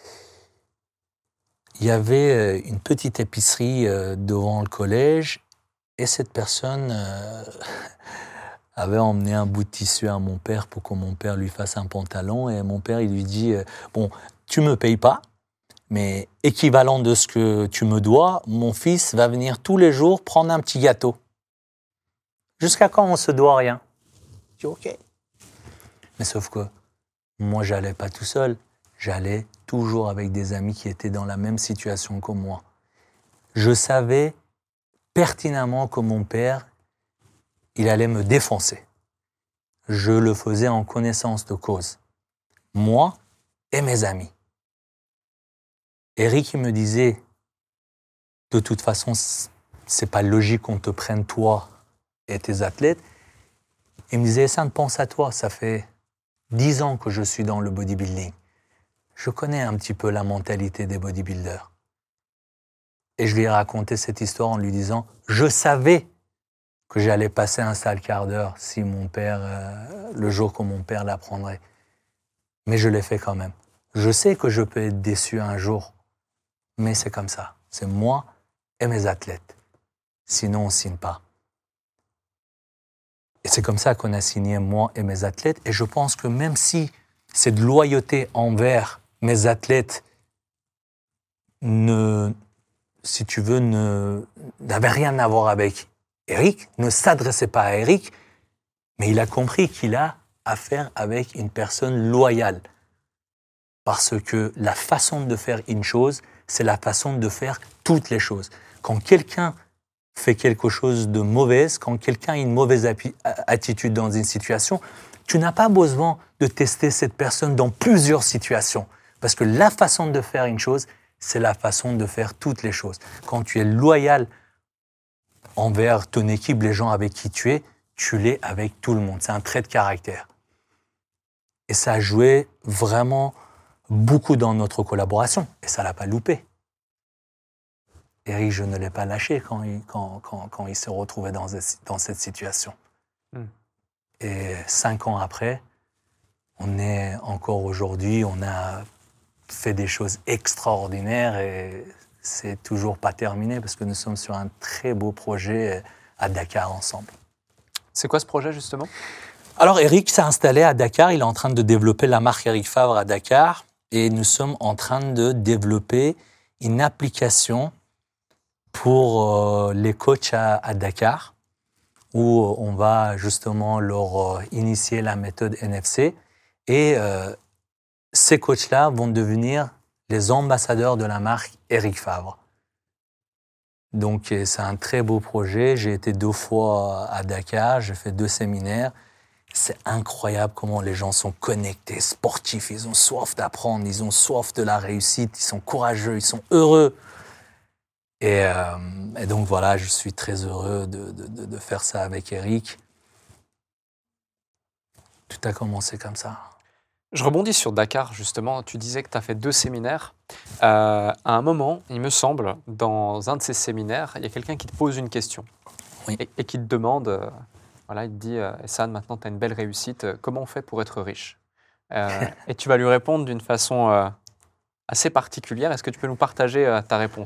Il y avait une petite épicerie devant le collège et cette personne euh, avait emmené un bout de tissu à mon père pour que mon père lui fasse un pantalon. Et mon père, il lui dit euh, « Bon, tu me payes pas, mais équivalent de ce que tu me dois, mon fils va venir tous les jours prendre un petit gâteau. Jusqu'à quand on se doit rien ?» Je dis « Ok. » Mais sauf que moi, j'allais pas tout seul. J'allais toujours avec des amis qui étaient dans la même situation que moi. Je savais pertinemment que mon père, il allait me défoncer. Je le faisais en connaissance de cause. Moi et mes amis. Eric, il me disait, de toute façon, c'est pas logique qu'on te prenne toi et tes athlètes. Il me disait, Ehsan, pense à toi, ça fait dix ans que je suis dans le bodybuilding. Je connais un petit peu la mentalité des bodybuilders. Et je lui ai raconté cette histoire en lui disant, je savais que j'allais passer un sale quart d'heure si mon père, euh, le jour que mon père l'apprendrait. Mais je l'ai fait quand même. Je sais que je peux être déçu un jour, mais c'est comme ça. C'est moi et mes athlètes. Sinon, on ne signe pas. Et c'est comme ça qu'on a signé, moi et mes athlètes. Et je pense que même si cette loyauté envers mes athlètes ne, si tu veux, ne, n'avait rien à voir avec Eric, ne s'adressait pas à Eric, mais il a compris qu'il a affaire avec une personne loyale. Parce que la façon de faire une chose, c'est la façon de faire toutes les choses. Quand quelqu'un fait quelque chose de mauvais, quand quelqu'un a une mauvaise api- attitude dans une situation, tu n'as pas besoin de tester cette personne dans plusieurs situations. Parce que la façon de faire une chose, c'est la façon de faire toutes les choses. Quand tu es loyal envers ton équipe, les gens avec qui tu es, tu l'es avec tout le monde. C'est un trait de caractère. Et ça a joué vraiment beaucoup dans notre collaboration. Et ça ne l'a pas loupé. Eric, je ne l'ai pas lâché quand il, quand, quand, quand il s'est retrouvé dans, dans cette situation. Mm. Et cinq ans après, on est encore aujourd'hui, on a fait des choses extraordinaires et c'est toujours pas terminé parce que nous sommes sur un très beau projet à Dakar ensemble.
C'est quoi ce projet justement ?
Alors Eric s'est installé à Dakar, il est en train de développer la marque Eric Favre à Dakar et nous sommes en train de développer une application pour euh, les coachs à, à Dakar où on va justement leur euh, initier la méthode N F C et euh, ces coachs-là vont devenir les ambassadeurs de la marque Eric Favre. Donc c'est un très beau projet. J'ai été deux fois à Dakar, j'ai fait deux séminaires. C'est incroyable comment les gens sont connectés, sportifs, ils ont soif d'apprendre, ils ont soif de la réussite, ils sont courageux, ils sont heureux. Et, euh, et donc voilà, je suis très heureux de, de, de faire ça avec Eric. Tout a commencé comme ça.
Je rebondis sur Dakar, justement. Tu disais que tu as fait deux séminaires. Euh, à un moment, il me semble, dans un de ces séminaires, il y a quelqu'un qui te pose une question.
Oui.
et, et qui te demande, euh, voilà, il te dit euh, « Ehsan, maintenant tu as une belle réussite, comment on fait pour être riche ?» euh, Et tu vas lui répondre d'une façon euh, assez particulière. Est-ce que tu peux nous partager euh, ta réponse ?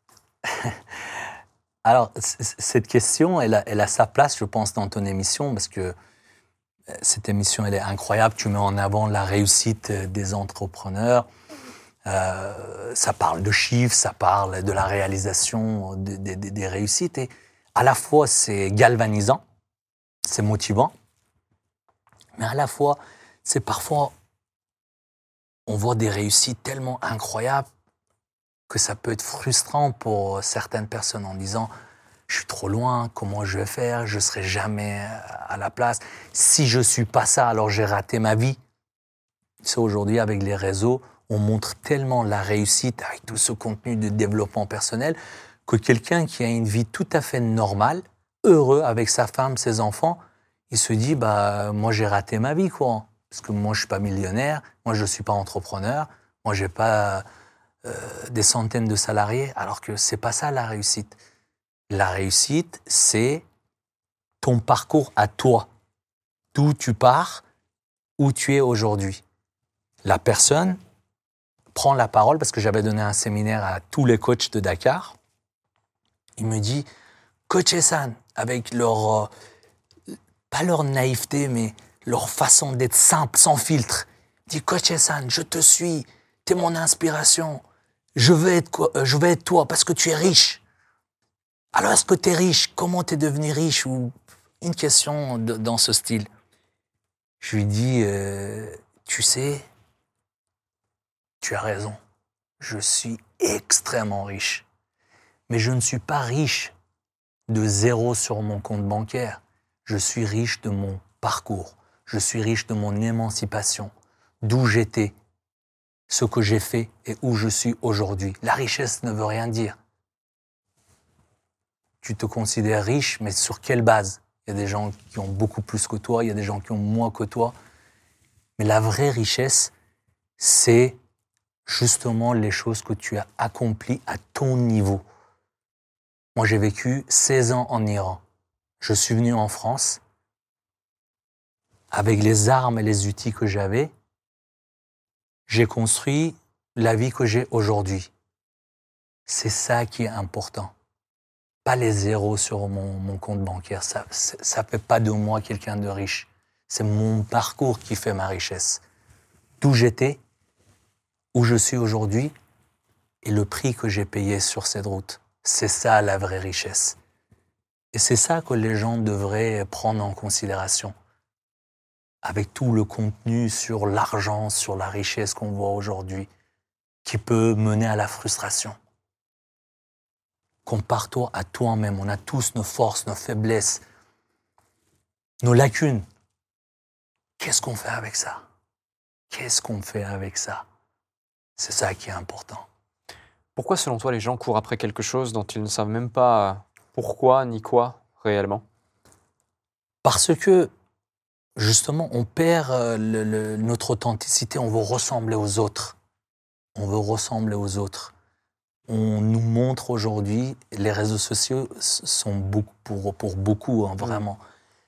Alors, c- cette question, elle a, elle a sa place, je pense, dans ton émission, parce que cette émission, elle est incroyable. Tu mets en avant la réussite des entrepreneurs. Euh, ça parle de chiffres, ça parle de la réalisation des, des, des réussites. Et à la fois, c'est galvanisant, c'est motivant, mais à la fois, c'est parfois, on voit des réussites tellement incroyables que ça peut être frustrant pour certaines personnes en disant « je suis trop loin, comment je vais faire, je ne serai jamais à la place. Si je ne suis pas ça, alors j'ai raté ma vie. » C'est aujourd'hui, avec les réseaux, on montre tellement la réussite avec tout ce contenu de développement personnel que quelqu'un qui a une vie tout à fait normale, heureux avec sa femme, ses enfants, il se dit bah, « moi j'ai raté ma vie, quoi. Parce que moi je ne suis pas millionnaire, moi je ne suis pas entrepreneur, moi je n'ai pas euh, des centaines de salariés. » Alors que ce n'est pas ça la réussite. La réussite, c'est ton parcours à toi. D'où tu pars, où tu es aujourd'hui. La personne prend la parole, parce que j'avais donné un séminaire à tous les coachs de Dakar. Il me dit, Coach Ehsan, avec leur, euh, pas leur naïveté, mais leur façon d'être simple, sans filtre. Il dit, Coach Ehsan, je te suis, tu es mon inspiration. Je veux être, quoi, euh, je veux être toi, parce que tu es riche. Alors, est-ce que tu es riche? Comment tu es devenu riche? Ou une question de, dans ce style. Je lui dis, euh, tu sais, tu as raison. Je suis extrêmement riche. Mais je ne suis pas riche de zéro sur mon compte bancaire. Je suis riche de mon parcours. Je suis riche de mon émancipation. D'où j'étais, ce que j'ai fait et où je suis aujourd'hui. La richesse ne veut rien dire. Tu te considères riche, mais sur quelle base? Il y a des gens qui ont beaucoup plus que toi, il y a des gens qui ont moins que toi. Mais la vraie richesse, c'est justement les choses que tu as accomplies à ton niveau. Moi, j'ai vécu seize ans en Iran. Je suis venu en France. Avec les armes et les outils que j'avais, j'ai construit la vie que j'ai aujourd'hui. C'est ça qui est important. Pas les zéros sur mon, mon compte bancaire. Ça ne fait pas de moi quelqu'un de riche. C'est mon parcours qui fait ma richesse. D'où j'étais, où je suis aujourd'hui et le prix que j'ai payé sur cette route. C'est ça la vraie richesse. Et c'est ça que les gens devraient prendre en considération. Avec tout le contenu sur l'argent, sur la richesse qu'on voit aujourd'hui, qui peut mener à la frustration. Compare-toi à toi-même. On a tous nos forces, nos faiblesses, nos lacunes. Qu'est-ce qu'on fait avec ça? Qu'est-ce qu'on fait avec ça? C'est ça qui est important.
Pourquoi, selon toi, les gens courent après quelque chose dont ils ne savent même pas pourquoi ni quoi réellement?
Parce que, justement, on perd le, le, notre authenticité. On veut ressembler aux autres. On veut ressembler aux autres. On nous montre aujourd'hui, les réseaux sociaux sont beaucoup, pour, pour beaucoup, hein, vraiment.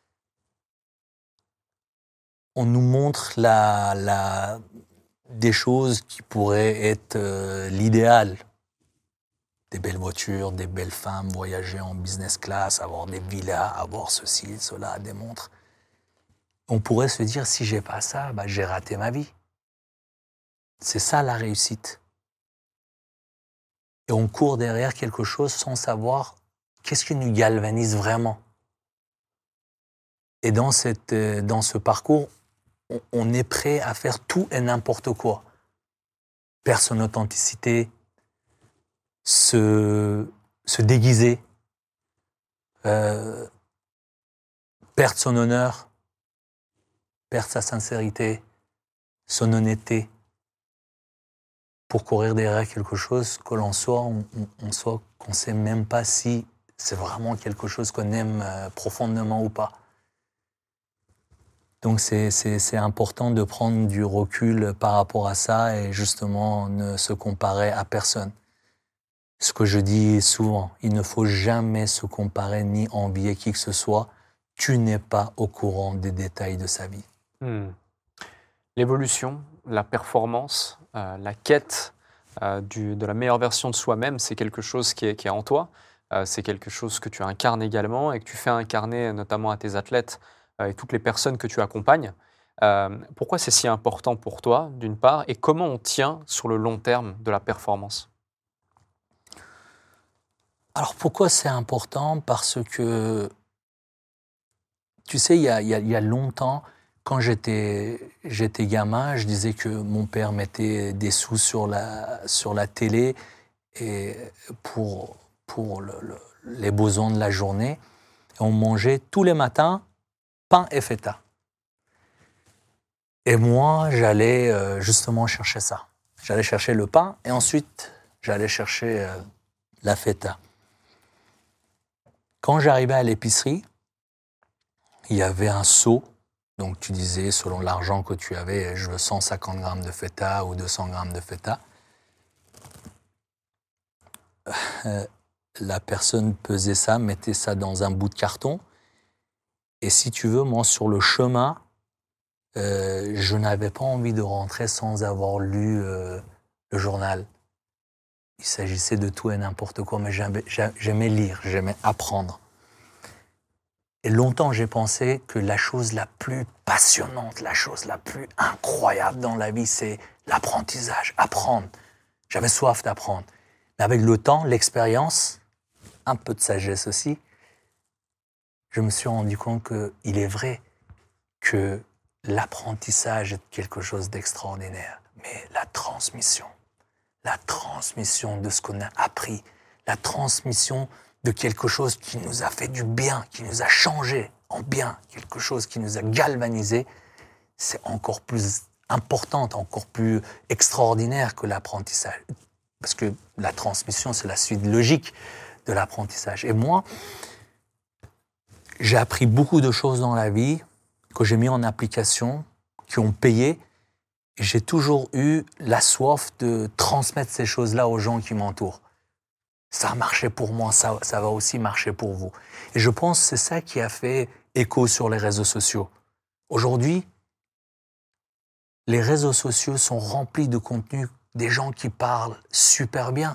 On nous montre la, la, des choses qui pourraient être euh, l'idéal. Des belles voitures, des belles femmes, voyager en business class, avoir des villas, avoir ceci, cela, des montres. On pourrait se dire, si j'ai pas ça, bah, j'ai raté ma vie. C'est ça la réussite. Et on court derrière quelque chose sans savoir qu'est-ce qui nous galvanise vraiment. Et dans, cette, dans ce parcours, on, on est prêt à faire tout et n'importe quoi. Perdre son authenticité, se, se déguiser, euh, perdre son honneur, perdre sa sincérité, son honnêteté, pour courir derrière quelque chose que l'on soit, on, on soit qu'on ne sait même pas si c'est vraiment quelque chose qu'on aime euh, profondément ou pas. Donc c'est, c'est, c'est important de prendre du recul par rapport à ça et justement ne se comparer à personne. Ce que je dis souvent, il ne faut jamais se comparer ni envier qui que ce soit. Tu n'es pas au courant des détails de sa vie.
Hmm. L'évolution, la performance, euh, la quête euh, du, de la meilleure version de soi-même, c'est quelque chose qui est, qui est en toi. Euh, c'est quelque chose que tu incarnes également et que tu fais incarner notamment à tes athlètes euh, et toutes les personnes que tu accompagnes. Euh, pourquoi c'est si important pour toi, d'une part, et comment on tient sur le long terme de la performance?
Alors pourquoi c'est important? Parce que, tu sais, il y a, il y a, il y a longtemps, quand j'étais, j'étais gamin, je disais que mon père mettait des sous sur la, sur la télé et pour, pour le, le, les besoins de la journée. Et on mangeait tous les matins pain et feta. Et moi, j'allais euh, justement chercher ça. J'allais chercher le pain et ensuite, j'allais chercher euh, la feta. Quand j'arrivais à l'épicerie, il y avait un seau. Donc, tu disais, selon l'argent que tu avais, je veux cent cinquante grammes de feta ou deux cents grammes de feta. Euh, la personne pesait ça, mettait ça dans un bout de carton. Et si tu veux, moi, sur le chemin, euh, je n'avais pas envie de rentrer sans avoir lu euh, le journal. Il s'agissait de tout et n'importe quoi, mais j'aimais, j'aimais lire, j'aimais apprendre. Et longtemps, j'ai pensé que la chose la plus passionnante, la chose la plus incroyable dans la vie, c'est l'apprentissage, apprendre. J'avais soif d'apprendre. Mais avec le temps, l'expérience, un peu de sagesse aussi, je me suis rendu compte qu'il est vrai que l'apprentissage est quelque chose d'extraordinaire. Mais la transmission, la transmission de ce qu'on a appris, la transmission de quelque chose qui nous a fait du bien, qui nous a changé en bien, quelque chose qui nous a galvanisé, c'est encore plus importante, encore plus extraordinaire que l'apprentissage. Parce que la transmission, c'est la suite logique de l'apprentissage. Et moi, J'ai appris beaucoup de choses dans la vie que j'ai mis en application, qui ont payé. Et j'ai toujours eu la soif de transmettre ces choses-là aux gens qui m'entourent. Ça a marché pour moi, ça, ça va aussi marcher pour vous. Et je pense que c'est ça qui a fait écho sur les réseaux sociaux. Aujourd'hui, les réseaux sociaux sont remplis de contenu, des gens qui parlent super bien.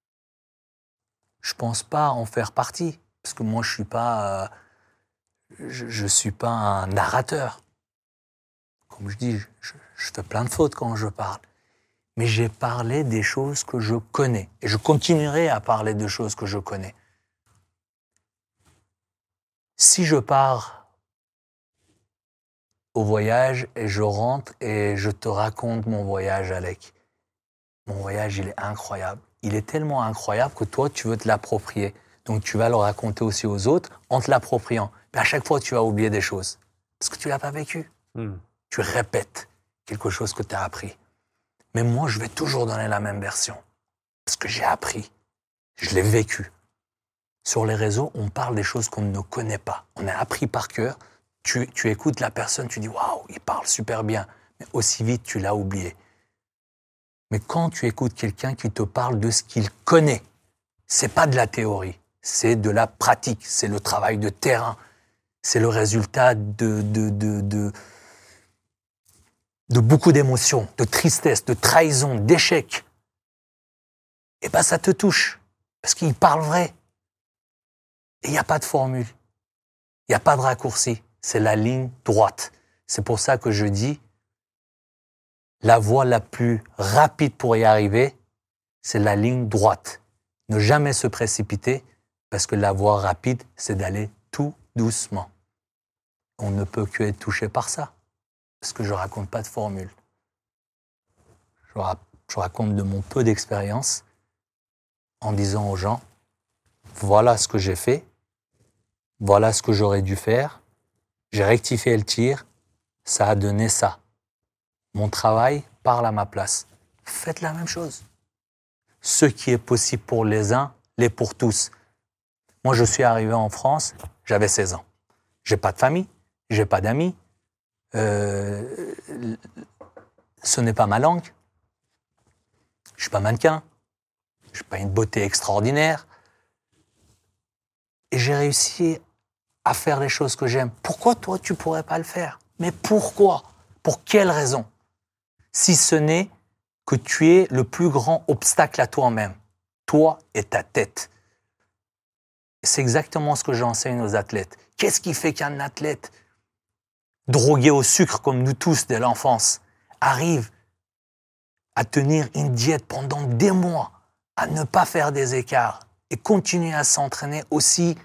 Je ne pense pas en faire partie, parce que moi, je ne suis pas, euh, je, je suis pas un narrateur. Comme je dis, je, je fais plein de fautes quand je parle. Mais j'ai parlé des choses que je connais. Et je continuerai à parler de choses que je connais. Si je pars au voyage et je rentre et je te raconte mon voyage, Alec, mon voyage, il est incroyable. Il est tellement incroyable que toi, tu veux te l'approprier. Donc, tu vas le raconter aussi aux autres en te l'appropriant. Mais à chaque fois, tu vas oublier des choses. Parce que tu ne l'as pas vécu. Mm. Tu répètes quelque chose que tu as appris. Mais moi, je vais toujours donner la même version. Parce que j'ai appris. Je l'ai vécu. Sur les réseaux, on parle des choses qu'on ne connaît pas. On a appris par cœur. Tu, tu écoutes la personne, tu dis « Waouh, il parle super bien ». Mais aussi vite, tu l'as oublié. Mais quand tu écoutes quelqu'un qui te parle de ce qu'il connaît, c'est pas de la théorie, c'est de la pratique, c'est le travail de terrain, c'est le résultat de, de, de, de, de beaucoup d'émotions, de tristesse, de trahison, d'échecs. Et bien ça te touche, parce qu'il parle vrai. Et il n'y a pas de formule, il n'y a pas de raccourci, c'est la ligne droite. C'est pour ça que je dis, la voie la plus rapide pour y arriver, c'est la ligne droite. Ne jamais se précipiter, parce que la voie rapide, c'est d'aller tout doucement. On ne peut que être touché par ça, parce que je ne raconte pas de formule. Je, ra- je raconte de mon peu d'expérience en disant aux gens, voilà ce que j'ai fait, voilà ce que j'aurais dû faire, j'ai rectifié le tir, ça a donné ça. Mon travail parle à ma place. Faites la même chose. Ce qui est possible pour les uns, l'est pour tous. Moi, je suis arrivé en France, j'avais seize ans. J'ai pas de famille, j'ai pas d'amis. Euh, ce n'est pas ma langue. Je suis pas mannequin. Je n'ai pas une beauté extraordinaire. Et j'ai réussi à faire les choses que j'aime. Pourquoi toi, tu pourrais pas le faire? Mais pourquoi? Pour quelle raison? Si ce n'est que tu es le plus grand obstacle à toi-même, toi et ta tête. C'est exactement ce que j'enseigne aux athlètes. Qu'est-ce qui fait qu'un athlète drogué au sucre, comme nous tous dès l'enfance, arrive à tenir une diète pendant des mois, à ne pas faire des écarts et continuer à s'entraîner aussi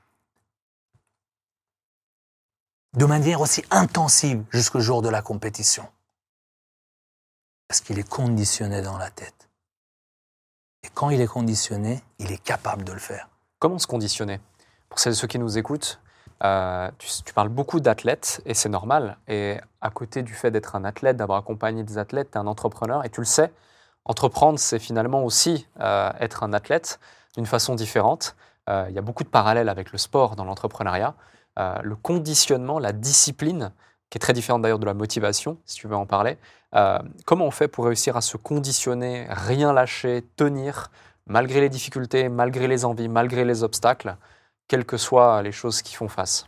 de manière aussi intensive jusqu'au jour de la compétition? Parce qu'il est conditionné dans la tête. Et quand il est conditionné, il est capable de le faire.
Comment se conditionner? Pour celles et ceux qui nous écoutent, euh, tu, tu parles beaucoup d'athlètes, et c'est normal. Et à côté du fait d'être un athlète, d'avoir accompagné des athlètes, tu es un entrepreneur, et tu le sais, entreprendre, c'est finalement aussi euh, être un athlète d'une façon différente. Euh, il y a beaucoup de parallèles avec le sport dans l'entrepreneuriat. Euh, le conditionnement, la discipline, qui est très différente d'ailleurs de la motivation, si tu veux en parler. Euh, comment on fait pour réussir à se conditionner, rien lâcher, tenir, malgré les difficultés, malgré les envies, malgré les obstacles, quelles que soient les choses qui font face?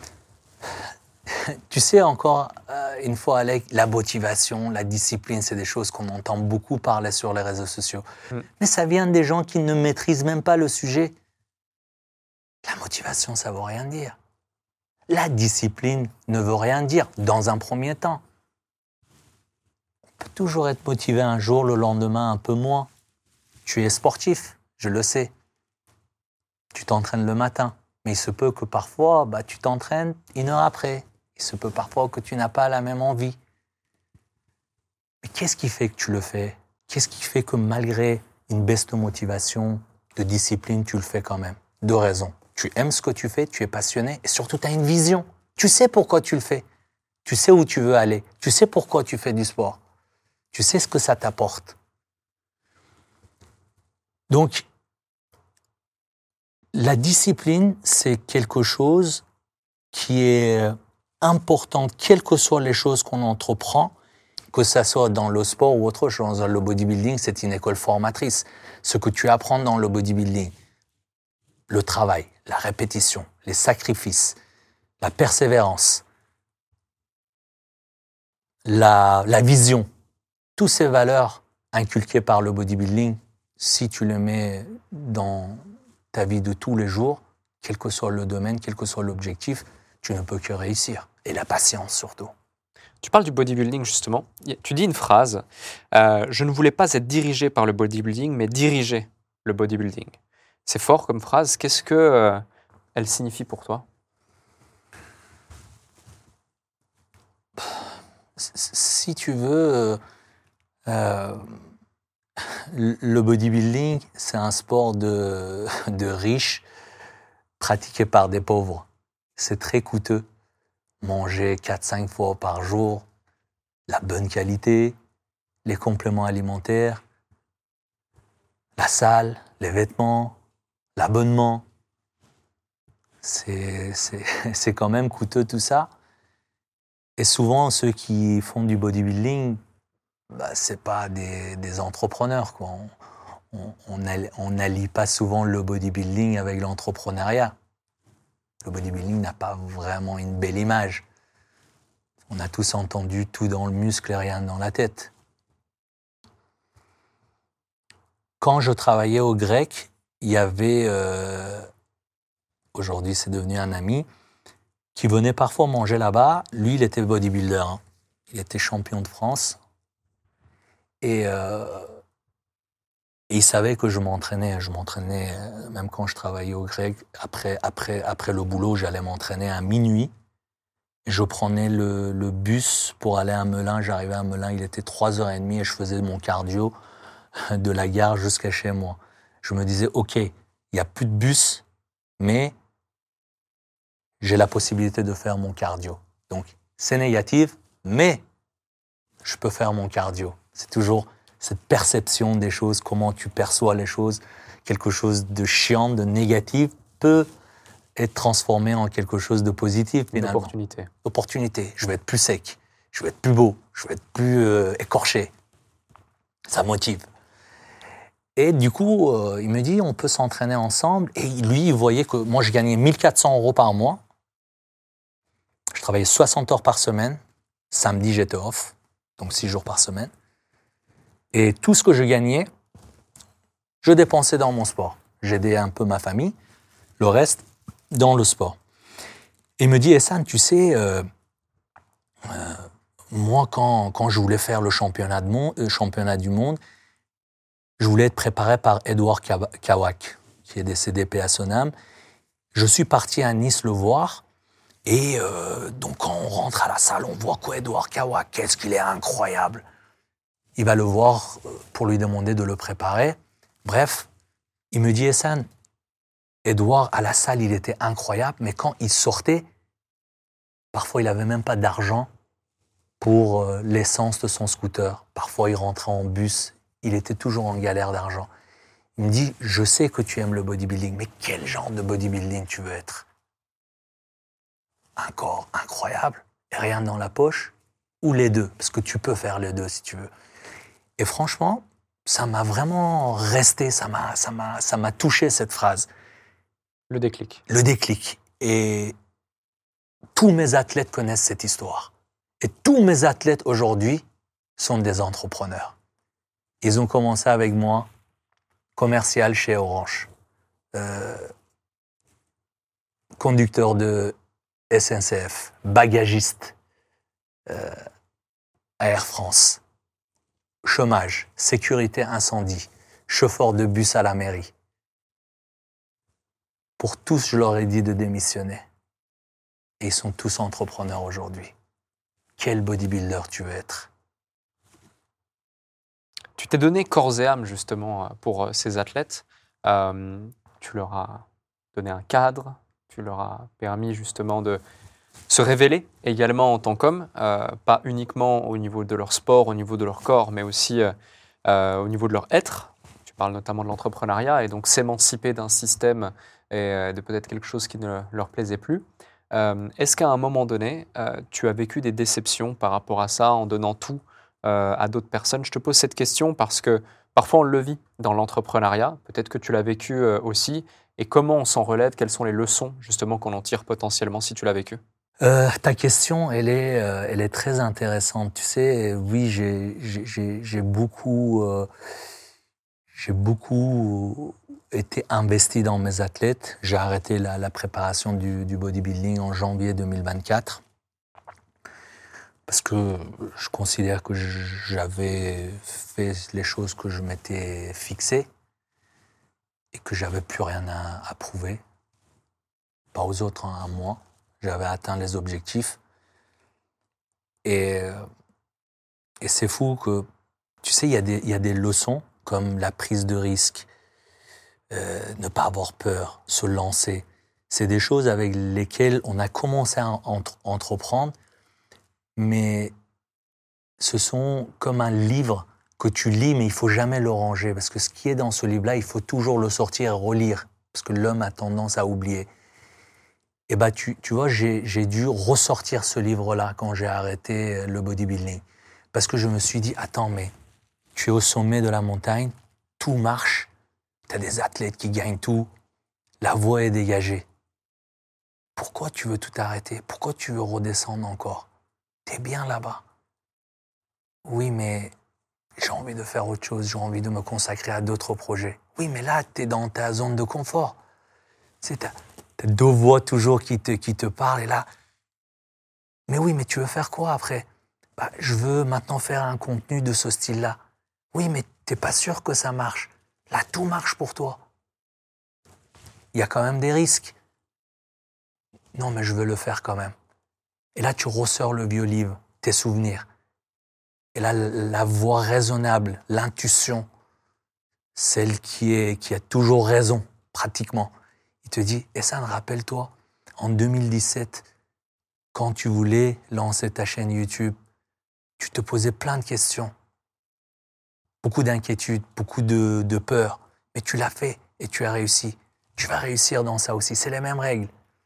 Tu sais, encore euh, une fois, Alec, la motivation, la discipline, c'est des choses qu'on entend beaucoup parler sur les réseaux sociaux. Mm. Mais ça vient des gens qui ne maîtrisent même pas le sujet. La motivation, ça ne veut rien dire. La discipline ne veut rien dire, dans un premier temps. On peut toujours être motivé un jour, le lendemain un peu moins. Tu es sportif, je le sais. Tu t'entraînes le matin, mais il se peut que parfois, bah, tu t'entraînes une heure après. Il se peut parfois que tu n'as pas la même envie. Mais qu'est-ce qui fait que tu le fais? Qu'est-ce qui fait que malgré une baisse de motivation, de discipline, tu le fais quand même? Deux raisons. Tu aimes ce que tu fais, tu es passionné et surtout tu as une vision. Tu sais pourquoi tu le fais. Tu sais où tu veux aller. Tu sais pourquoi tu fais du sport. Tu sais ce que ça t'apporte. Donc, la discipline, c'est quelque chose qui est importante, quelles que soient les choses qu'on entreprend, que ça soit dans le sport ou autre chose. Le bodybuilding, c'est une école formatrice. Ce que tu apprends dans le bodybuilding, le travail, la répétition, les sacrifices, la persévérance, la, la vision, toutes ces valeurs inculquées par le bodybuilding, si tu les mets dans ta vie de tous les jours, quel que soit le domaine, quel que soit l'objectif, tu ne peux que réussir. Et la patience surtout.
Tu parles du bodybuilding justement. Tu dis une phrase, euh, je ne voulais pas être dirigé par le bodybuilding, mais diriger le bodybuilding. C'est fort comme phrase. Qu'est-ce que euh, elle signifie pour toi?
Si tu veux, euh, le bodybuilding, c'est un sport de, de riches pratiqué par des pauvres. C'est très coûteux. Manger quatre à cinq fois par jour, la bonne qualité, les compléments alimentaires, la salle, les vêtements, l'abonnement. C'est, c'est, c'est quand même coûteux tout ça. Et souvent, ceux qui font du bodybuilding, bah, c'est pas des, des entrepreneurs, quoi. On, on, on n'allie pas souvent le bodybuilding avec l'entrepreneuriat. Le bodybuilding n'a pas vraiment une belle image. On a tous entendu tout dans le muscle et rien dans la tête. Quand je travaillais au grec, il y avait, euh, aujourd'hui c'est devenu un ami, qui venait parfois manger là-bas. Lui, il était bodybuilder. Hein. Il était champion de France. Et, euh, et il savait que je m'entraînais. Je m'entraînais, même quand je travaillais au grec, après, après, après le boulot, j'allais m'entraîner à minuit. Je prenais le, le bus pour aller à Melun. J'arrivais à Melun, il était trois heures trente et je faisais mon cardio de la gare jusqu'à chez moi. Je me disais, OK, il n'y a plus de bus, mais j'ai la possibilité de faire mon cardio. Donc, c'est négatif, mais je peux faire mon cardio. C'est toujours cette perception des choses, comment tu perçois les choses. Quelque chose de chiant, de négatif peut être transformé en quelque chose de positif, finalement.
Une opportunité.
Opportunité. Je vais être plus sec, je vais être plus beau, je vais être plus euh, écorché. Ça motive. Et du coup, euh, il me dit, on peut s'entraîner ensemble. Et lui, il voyait que moi, je gagnais mille quatre cents euros par mois. Je travaillais soixante heures par semaine. Samedi, j'étais off, donc six jours par semaine. Et tout ce que je gagnais, je dépensais dans mon sport. J'aidais un peu ma famille, le reste dans le sport. Et il me dit, Ehsan, tu sais, euh, euh, moi, quand, quand je voulais faire le championnat, de monde, euh, championnat du monde, je voulais être préparé par Edouard Kawak, qui est décédé paix à son âme. Je suis parti à Nice le voir. Et euh, donc, quand on rentre à la salle, on voit quoi, Edouard Kawak, qu'est-ce qu'il est incroyable. Il va le voir pour lui demander de le préparer. Bref, il me dit, Ehsan, Edouard, à la salle, il était incroyable, mais quand il sortait, parfois, il n'avait même pas d'argent pour euh, l'essence de son scooter. Parfois, il rentrait en bus. Il était toujours en galère d'argent. Il me dit, je sais que tu aimes le bodybuilding, mais quel genre de bodybuilding tu veux être? Un corps incroyable, et rien dans la poche, ou les deux? Parce que tu peux faire les deux si tu veux. Et franchement, ça m'a vraiment resté, ça m'a, ça m'a, ça m'a touché cette phrase.
Le déclic.
Le déclic. Et tous mes athlètes connaissent cette histoire. Et tous mes athlètes aujourd'hui sont des entrepreneurs. Ils ont commencé avec moi, commercial chez Orange, euh, conducteur de S N C F, bagagiste euh, à Air France, chômage, sécurité incendie, chauffeur de bus à la mairie. Pour tous, je leur ai dit de démissionner. Et ils sont tous entrepreneurs aujourd'hui. Quel bodybuilder tu veux être?
Tu t'es donné corps et âme justement pour ces athlètes. Euh, tu leur as donné un cadre, tu leur as permis justement de se révéler également en tant qu'hommes, euh, pas uniquement au niveau de leur sport, au niveau de leur corps, mais aussi euh, au niveau de leur être. Tu parles notamment de l'entrepreneuriat et donc s'émanciper d'un système et de peut-être quelque chose qui ne leur plaisait plus. Euh, est-ce qu'à un moment donné, euh, tu as vécu des déceptions par rapport à ça en donnant tout euh, à d'autres personnes? Je te pose cette question parce que parfois on le vit dans l'entrepreneuriat, peut-être que tu l'as vécu euh, aussi, et comment on s'en relève? Quelles sont les leçons justement qu'on en tire potentiellement si tu l'as vécu?
Euh, ta question, elle est, euh, elle est très intéressante. Tu sais, oui, j'ai, j'ai, j'ai j'ai beaucoup, euh, j'ai beaucoup été investi dans mes athlètes. J'ai arrêté la, la préparation du, du bodybuilding en janvier deux mille vingt-quatre parce que je considère que j'avais fait les choses que je m'étais fixées et que j'avais plus rien à, à prouver, pas aux autres, hein, à moi. J'avais atteint les objectifs. Et, et c'est fou que, tu sais, il y a des, il y a des leçons comme la prise de risque, euh, ne pas avoir peur, se lancer. C'est des choses avec lesquelles on a commencé à entre, entreprendre, mais ce sont comme un livre que tu lis, mais il faut jamais le ranger, parce que ce qui est dans ce livre-là, il faut toujours le sortir et relire, parce que l'homme a tendance à oublier. Et bah, tu, tu vois, j'ai, j'ai dû ressortir ce livre-là quand j'ai arrêté le bodybuilding. Parce que je me suis dit, attends, mais tu es au sommet de la montagne, tout marche, tu as des athlètes qui gagnent tout, la voie est dégagée. Pourquoi tu veux tout arrêter? Pourquoi tu veux redescendre encore? Tu es bien là-bas. Oui, mais j'ai envie de faire autre chose, j'ai envie de me consacrer à d'autres projets. Oui, mais là, tu es dans ta zone de confort. C'est ta, ta deux voix toujours qui te, qui te parlent, et là, mais oui, mais tu veux faire quoi après? Bah, je veux maintenant faire un contenu de ce style-là. Oui, mais t'es pas sûr que ça marche. Là, tout marche pour toi. Il y a quand même des risques. Non, mais je veux le faire quand même. Et là, tu ressors le vieux livre, tes souvenirs. Et là, la voix raisonnable, l'intuition, celle qui, est, qui a toujours raison, pratiquement, il te dit, et ça, rappelle-toi, en deux mille dix-sept, quand tu voulais lancer ta chaîne YouTube, tu te posais plein de questions, beaucoup d'inquiétudes, beaucoup de, de peur, mais tu l'as fait et tu as réussi. Tu vas réussir dans ça aussi, c'est les mêmes règles.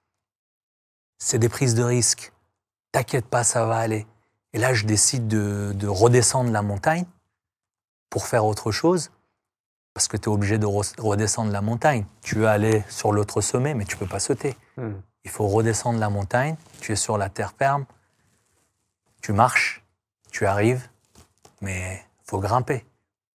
C'est des prises de risques. T'inquiète pas, ça va aller. Et là, je décide de, de redescendre la montagne pour faire autre chose, parce que tu es obligé de redescendre la montagne. Tu veux aller sur l'autre sommet, mais tu ne peux pas sauter. Mm. Il faut redescendre la montagne, tu es sur la terre ferme, tu marches, tu arrives, mais il faut grimper.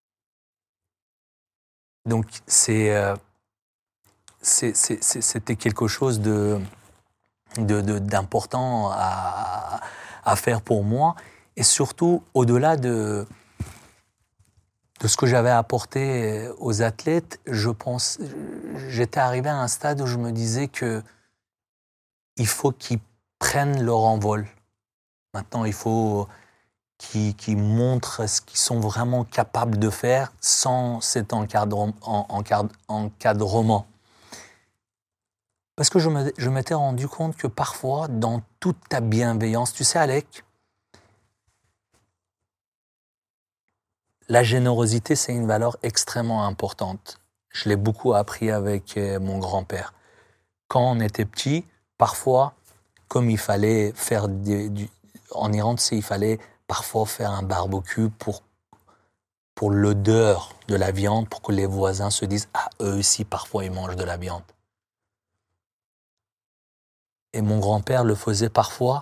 Donc, c'est, euh, c'est, c'est, c'était quelque chose de, de, de, d'important à, à faire pour moi. Et surtout, au-delà de, de ce que j'avais apporté aux athlètes, je pense, j'étais arrivé à un stade où je me disais que il faut qu'ils prennent leur envol. Maintenant, il faut qu'ils, qu'ils montrent ce qu'ils sont vraiment capables de faire sans cet encadre, en, encadre, encadrement. Parce que je, me, je m'étais rendu compte que parfois, dans toute ta bienveillance, tu sais, Alec, la générosité, c'est une valeur extrêmement importante. Je l'ai beaucoup appris avec mon grand-père. Quand on était petit, parfois, comme il fallait faire des, du, en Iran, tu sais, il fallait parfois faire un barbecue pour, pour l'odeur de la viande, pour que les voisins se disent « Ah, eux aussi, parfois, ils mangent de la viande. » Et mon grand-père le faisait parfois.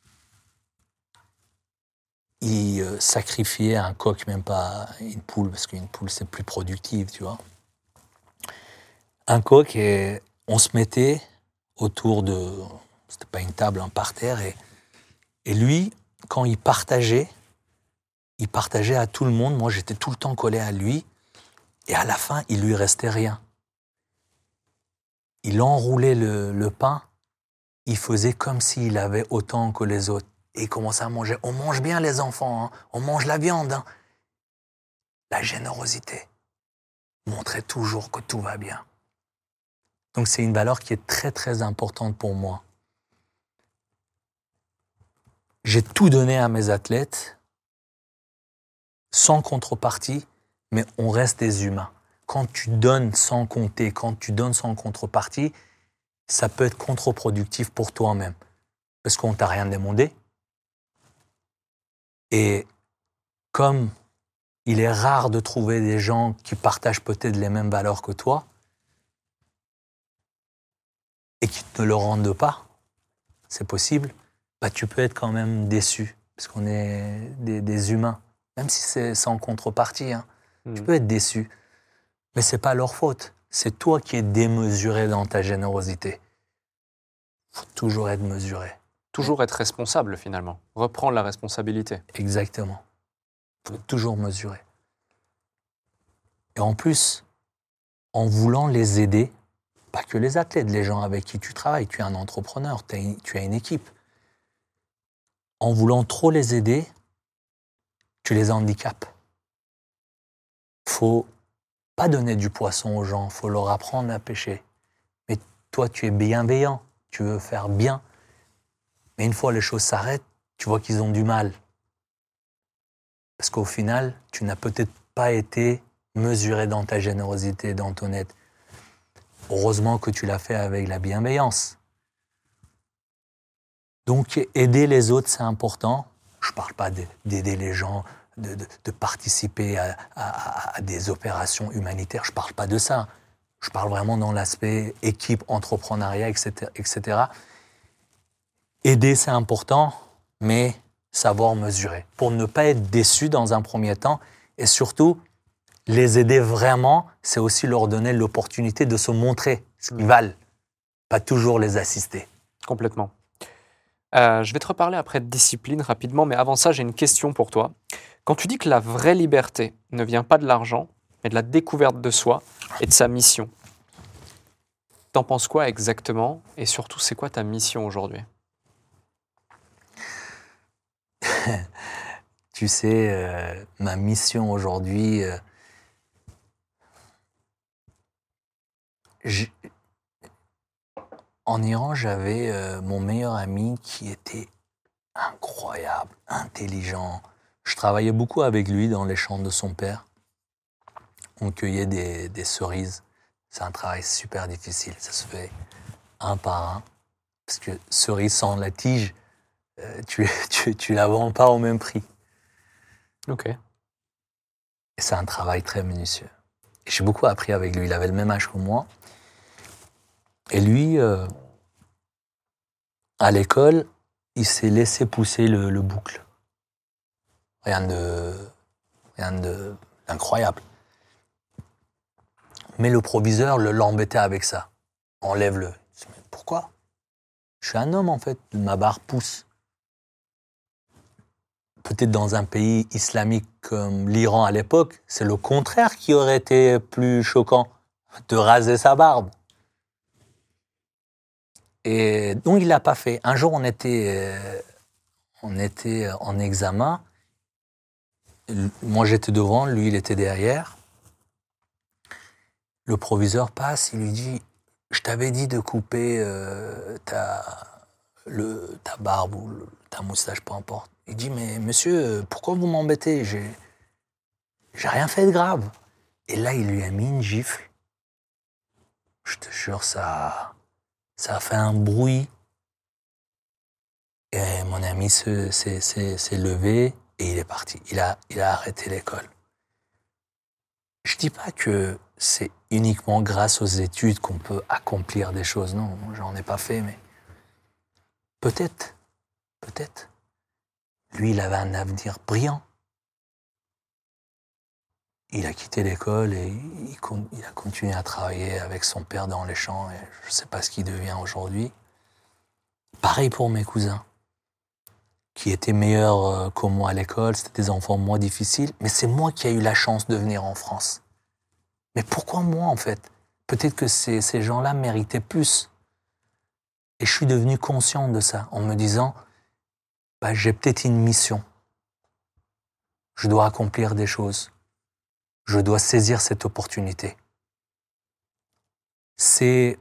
Il euh, sacrifiait un coq, même pas une poule, parce qu'une poule, c'est plus productif, tu vois. Un coq, et on se mettait autour de... C'était pas une table, hein, par terre, et, et lui, quand il partageait, il partageait à tout le monde. Moi, j'étais tout le temps collé à lui, et à la fin, il lui restait rien. Il enroulait le, le pain, il faisait comme s'il avait autant que les autres. Et il commençait à manger. On mange bien, les enfants, hein. On mange la viande. Hein. La générosité montrait toujours que tout va bien. Donc c'est une valeur qui est très, très importante pour moi. J'ai tout donné à mes athlètes, sans contrepartie, mais on reste des humains. Quand tu donnes sans compter, quand tu donnes sans contrepartie, ça peut être contre-productif pour toi-même. Parce qu'on ne t'a rien demandé. Et comme il est rare de trouver des gens qui partagent peut-être les mêmes valeurs que toi et qui ne le rendent pas, c'est possible, bah, tu peux être quand même déçu. Parce qu'on est des, des humains. Même si c'est sans contrepartie, hein. Mmh. Tu peux être déçu. Mais ce n'est pas leur faute. C'est toi qui es démesuré dans ta générosité. Il faut toujours être mesuré.
Toujours être responsable, finalement. Reprendre la responsabilité.
Exactement. Il faut toujours mesurer. Et en plus, en voulant les aider, pas que les athlètes, les gens avec qui tu travailles, tu es un entrepreneur, tu as une équipe. En voulant trop les aider, tu les handicapes. Il ne faut pas donner du poisson aux gens, il faut leur apprendre à pêcher. Mais toi, tu es bienveillant, tu veux faire bien. Mais une fois les choses s'arrêtent, tu vois qu'ils ont du mal. Parce qu'au final, tu n'as peut-être pas été mesuré dans ta générosité, dans ton aide. Heureusement que tu l'as fait avec la bienveillance. Donc, aider les autres, c'est important. Je ne parle pas d'aider les gens, de, de, de participer à, à, à des opérations humanitaires. Je ne parle pas de ça. Je parle vraiment dans l'aspect équipe, entrepreneuriat, et cetera, et cetera. Aider, c'est important, mais savoir mesurer. Pour ne pas être déçu dans un premier temps, et surtout, les aider vraiment, c'est aussi leur donner l'opportunité de se montrer ce qu'ils valent, pas toujours les assister.
Complètement. Euh, je vais te reparler après de discipline rapidement, mais avant ça, j'ai une question pour toi. Quand tu dis que la vraie liberté ne vient pas de l'argent, mais de la découverte de soi et de sa mission, t'en penses quoi exactement? Et surtout, c'est quoi ta mission aujourd'hui?
Tu sais, euh, ma mission aujourd'hui, euh, en Iran, j'avais euh, mon meilleur ami qui était incroyable, intelligent. Je travaillais beaucoup avec lui dans les champs de son père. On cueillait des, des cerises. C'est un travail super difficile. Ça se fait un par un. Parce que cerise sans la tige, euh, tu, tu, tu la vends pas au même prix.
Ok.
Et c'est un travail très minutieux. Et j'ai beaucoup appris avec lui. Il avait le même âge que moi. Et lui, euh, à l'école, il s'est laissé pousser le, le boucle. Rien de, rien de, d'incroyable. Mais le proviseur le, l'embêtait avec ça. Enlève-le. Je dis, mais pourquoi? Je suis un homme, en fait. Ma barre pousse. Peut-être dans un pays islamique comme l'Iran à l'époque, c'est le contraire qui aurait été plus choquant, de raser sa barbe. Et donc, il ne l'a pas fait. Un jour, on était, euh, on était en examen. Moi, j'étais devant, lui, il était derrière. Le proviseur passe, il lui dit « Je t'avais dit de couper euh, ta, le, ta barbe ou le, ta moustache, peu importe. » Il dit « Mais monsieur, pourquoi vous m'embêtez? J'ai, j'ai rien fait de grave. » Et là, il lui a mis une gifle. Je te jure, ça, ça a fait un bruit. Et mon ami se, s'est, s'est, s'est levé et il est parti. Il a, il a arrêté l'école. Je ne dis pas que c'est uniquement grâce aux études qu'on peut accomplir des choses. Non, j'en ai pas fait, mais peut-être, peut-être. Lui, il avait un avenir brillant. Il a quitté l'école et il, il a continué à travailler avec son père dans les champs. Et je ne sais pas ce qu'il devient aujourd'hui. Pareil pour mes cousins, qui étaient meilleurs que moi à l'école. C'était des enfants moins difficiles. Mais c'est moi qui ai eu la chance de venir en France. Mais pourquoi moi, en fait? Peut-être que ces, ces gens-là méritaient plus. Et je suis devenu conscient de ça, en me disant, bah, j'ai peut-être une mission. Je dois accomplir des choses. Je dois saisir cette opportunité. C'est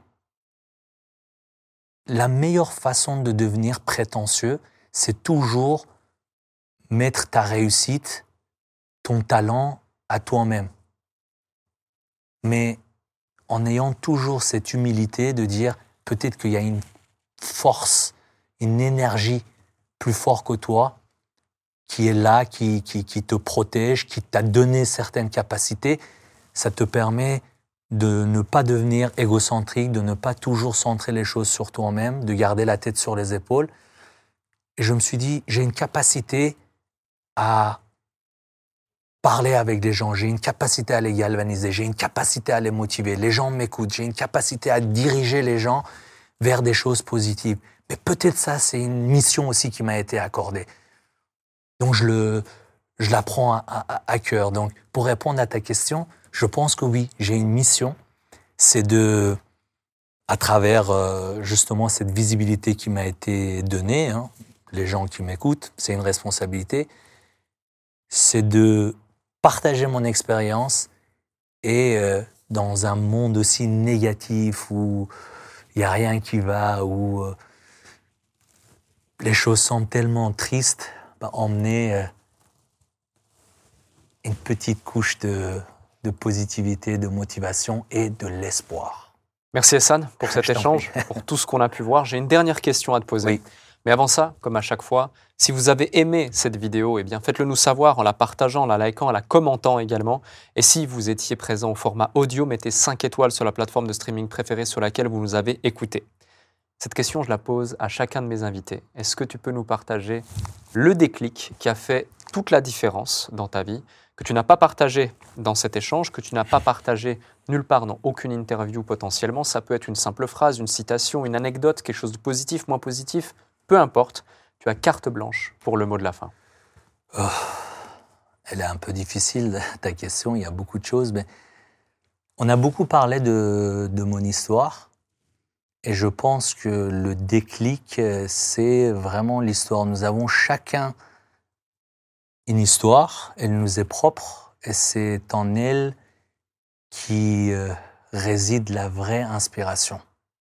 la meilleure façon de devenir prétentieux, c'est toujours mettre ta réussite, ton talent à toi-même. Mais en ayant toujours cette humilité de dire peut-être qu'il y a une force, une énergie plus forte que toi qui est là, qui, qui, qui te protège, qui t'a donné certaines capacités. Ça te permet de ne pas devenir égocentrique, de ne pas toujours centrer les choses sur toi-même, de garder la tête sur les épaules. Et je me suis dit, j'ai une capacité à parler avec des gens, j'ai une capacité à les galvaniser, j'ai une capacité à les motiver, les gens m'écoutent, j'ai une capacité à diriger les gens vers des choses positives. Mais peut-être ça, c'est une mission aussi qui m'a été accordée. Donc je, le, je la prends à, à, à cœur. Donc pour répondre à ta question, je pense que oui, j'ai une mission, c'est de, à travers euh, justement cette visibilité qui m'a été donnée, hein, les gens qui m'écoutent, c'est une responsabilité, c'est de partager mon expérience et euh, dans un monde aussi négatif où il n'y a rien qui va, où euh, les choses semblent tellement tristes, bah, emmener euh, une petite couche de, de positivité, de motivation et de l'espoir.
Merci Hassan pour cet échange, pour tout ce qu'on a pu voir. J'ai une dernière question à te poser.
Oui.
Mais avant ça, comme à chaque fois, si vous avez aimé cette vidéo, eh bien faites-le nous savoir en la partageant, en la likant, en la commentant également. Et si vous étiez présent au format audio, mettez cinq étoiles sur la plateforme de streaming préférée sur laquelle vous nous avez écoutés. Cette question, je la pose à chacun de mes invités. Est-ce que tu peux nous partager le déclic qui a fait toute la différence dans ta vie, que tu n'as pas partagé dans cet échange, que tu n'as pas partagé nulle part dans aucune interview potentiellement? Ça peut être une simple phrase, une citation, une anecdote, quelque chose de positif, moins positif, peu importe. Tu as carte blanche pour le mot de la fin.
Oh, elle est un peu difficile, ta question, il y a beaucoup de choses, mais on a beaucoup parlé de, de mon histoire. Et je pense que le déclic, c'est vraiment l'histoire. Nous avons chacun une histoire, elle nous est propre, et c'est en elle qui euh, réside la vraie inspiration.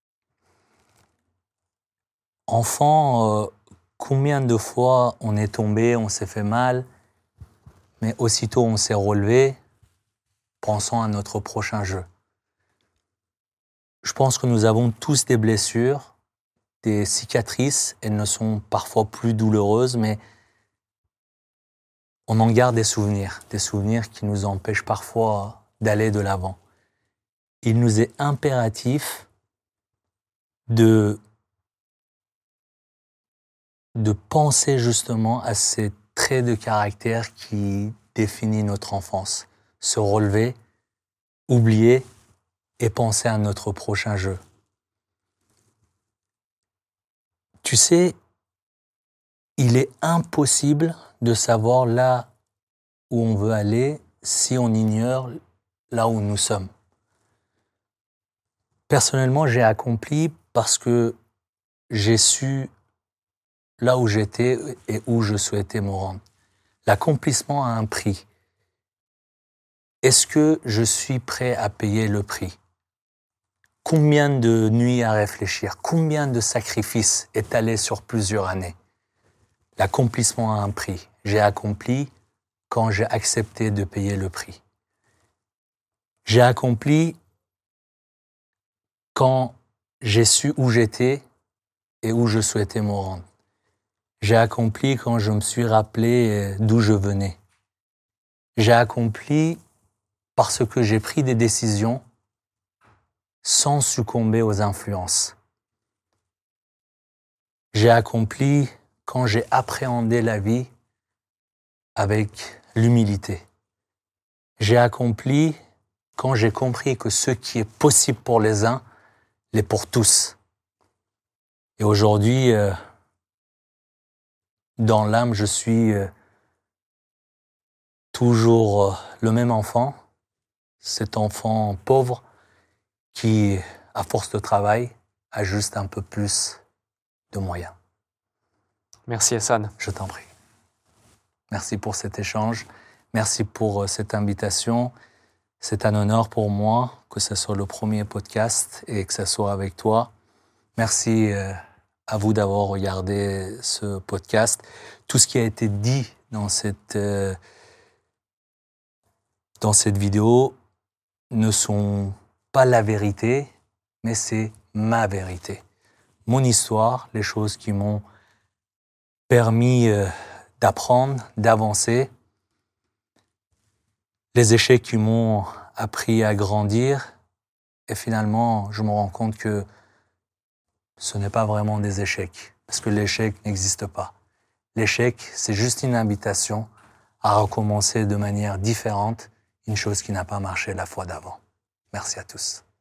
Enfant, euh, combien de fois on est tombé, on s'est fait mal, mais aussitôt on s'est relevé, pensant à notre prochain jeu. Je pense que nous avons tous des blessures, des cicatrices. Elles ne sont parfois plus douloureuses, mais on en garde des souvenirs, des souvenirs qui nous empêchent parfois d'aller de l'avant. Il nous est impératif de, de penser justement à ces traits de caractère qui définissent notre enfance. Se relever, oublier et penser à notre prochain jeu. Tu sais, il est impossible de savoir là où on veut aller si on ignore là où nous sommes. Personnellement, j'ai accompli parce que j'ai su là où j'étais et où je souhaitais me rendre. L'accomplissement a un prix. Est-ce que je suis prêt à payer le prix? Combien de nuits à réfléchir, combien de sacrifices étalés sur plusieurs années? L'accomplissement a un prix. J'ai accompli quand j'ai accepté de payer le prix. J'ai accompli quand j'ai su où j'étais et où je souhaitais me rendre. J'ai accompli quand je me suis rappelé d'où je venais. J'ai accompli parce que j'ai pris des décisions sans succomber aux influences. J'ai accompli quand j'ai appréhendé la vie avec l'humilité. J'ai accompli quand j'ai compris que ce qui est possible pour les uns l'est pour tous. Et aujourd'hui, euh, dans l'âme, je suis euh, toujours euh, le même enfant, cet enfant pauvre qui, à force de travail, a juste un peu plus de moyens.
Merci Hassan.
Je t'en prie. Merci pour cet échange. Merci pour cette invitation. C'est un honneur pour moi que ce soit le premier podcast et que ce soit avec toi. Merci à vous d'avoir regardé ce podcast. Tout ce qui a été dit dans cette, dans cette vidéo ne sont pas la vérité, mais c'est ma vérité, mon histoire, les choses qui m'ont permis euh, d'apprendre, d'avancer, les échecs qui m'ont appris à grandir. Et finalement, je me rends compte que ce n'est pas vraiment des échecs, parce que l'échec n'existe pas. L'échec, c'est juste une invitation à recommencer de manière différente une chose qui n'a pas marché la fois d'avant. Merci à tous.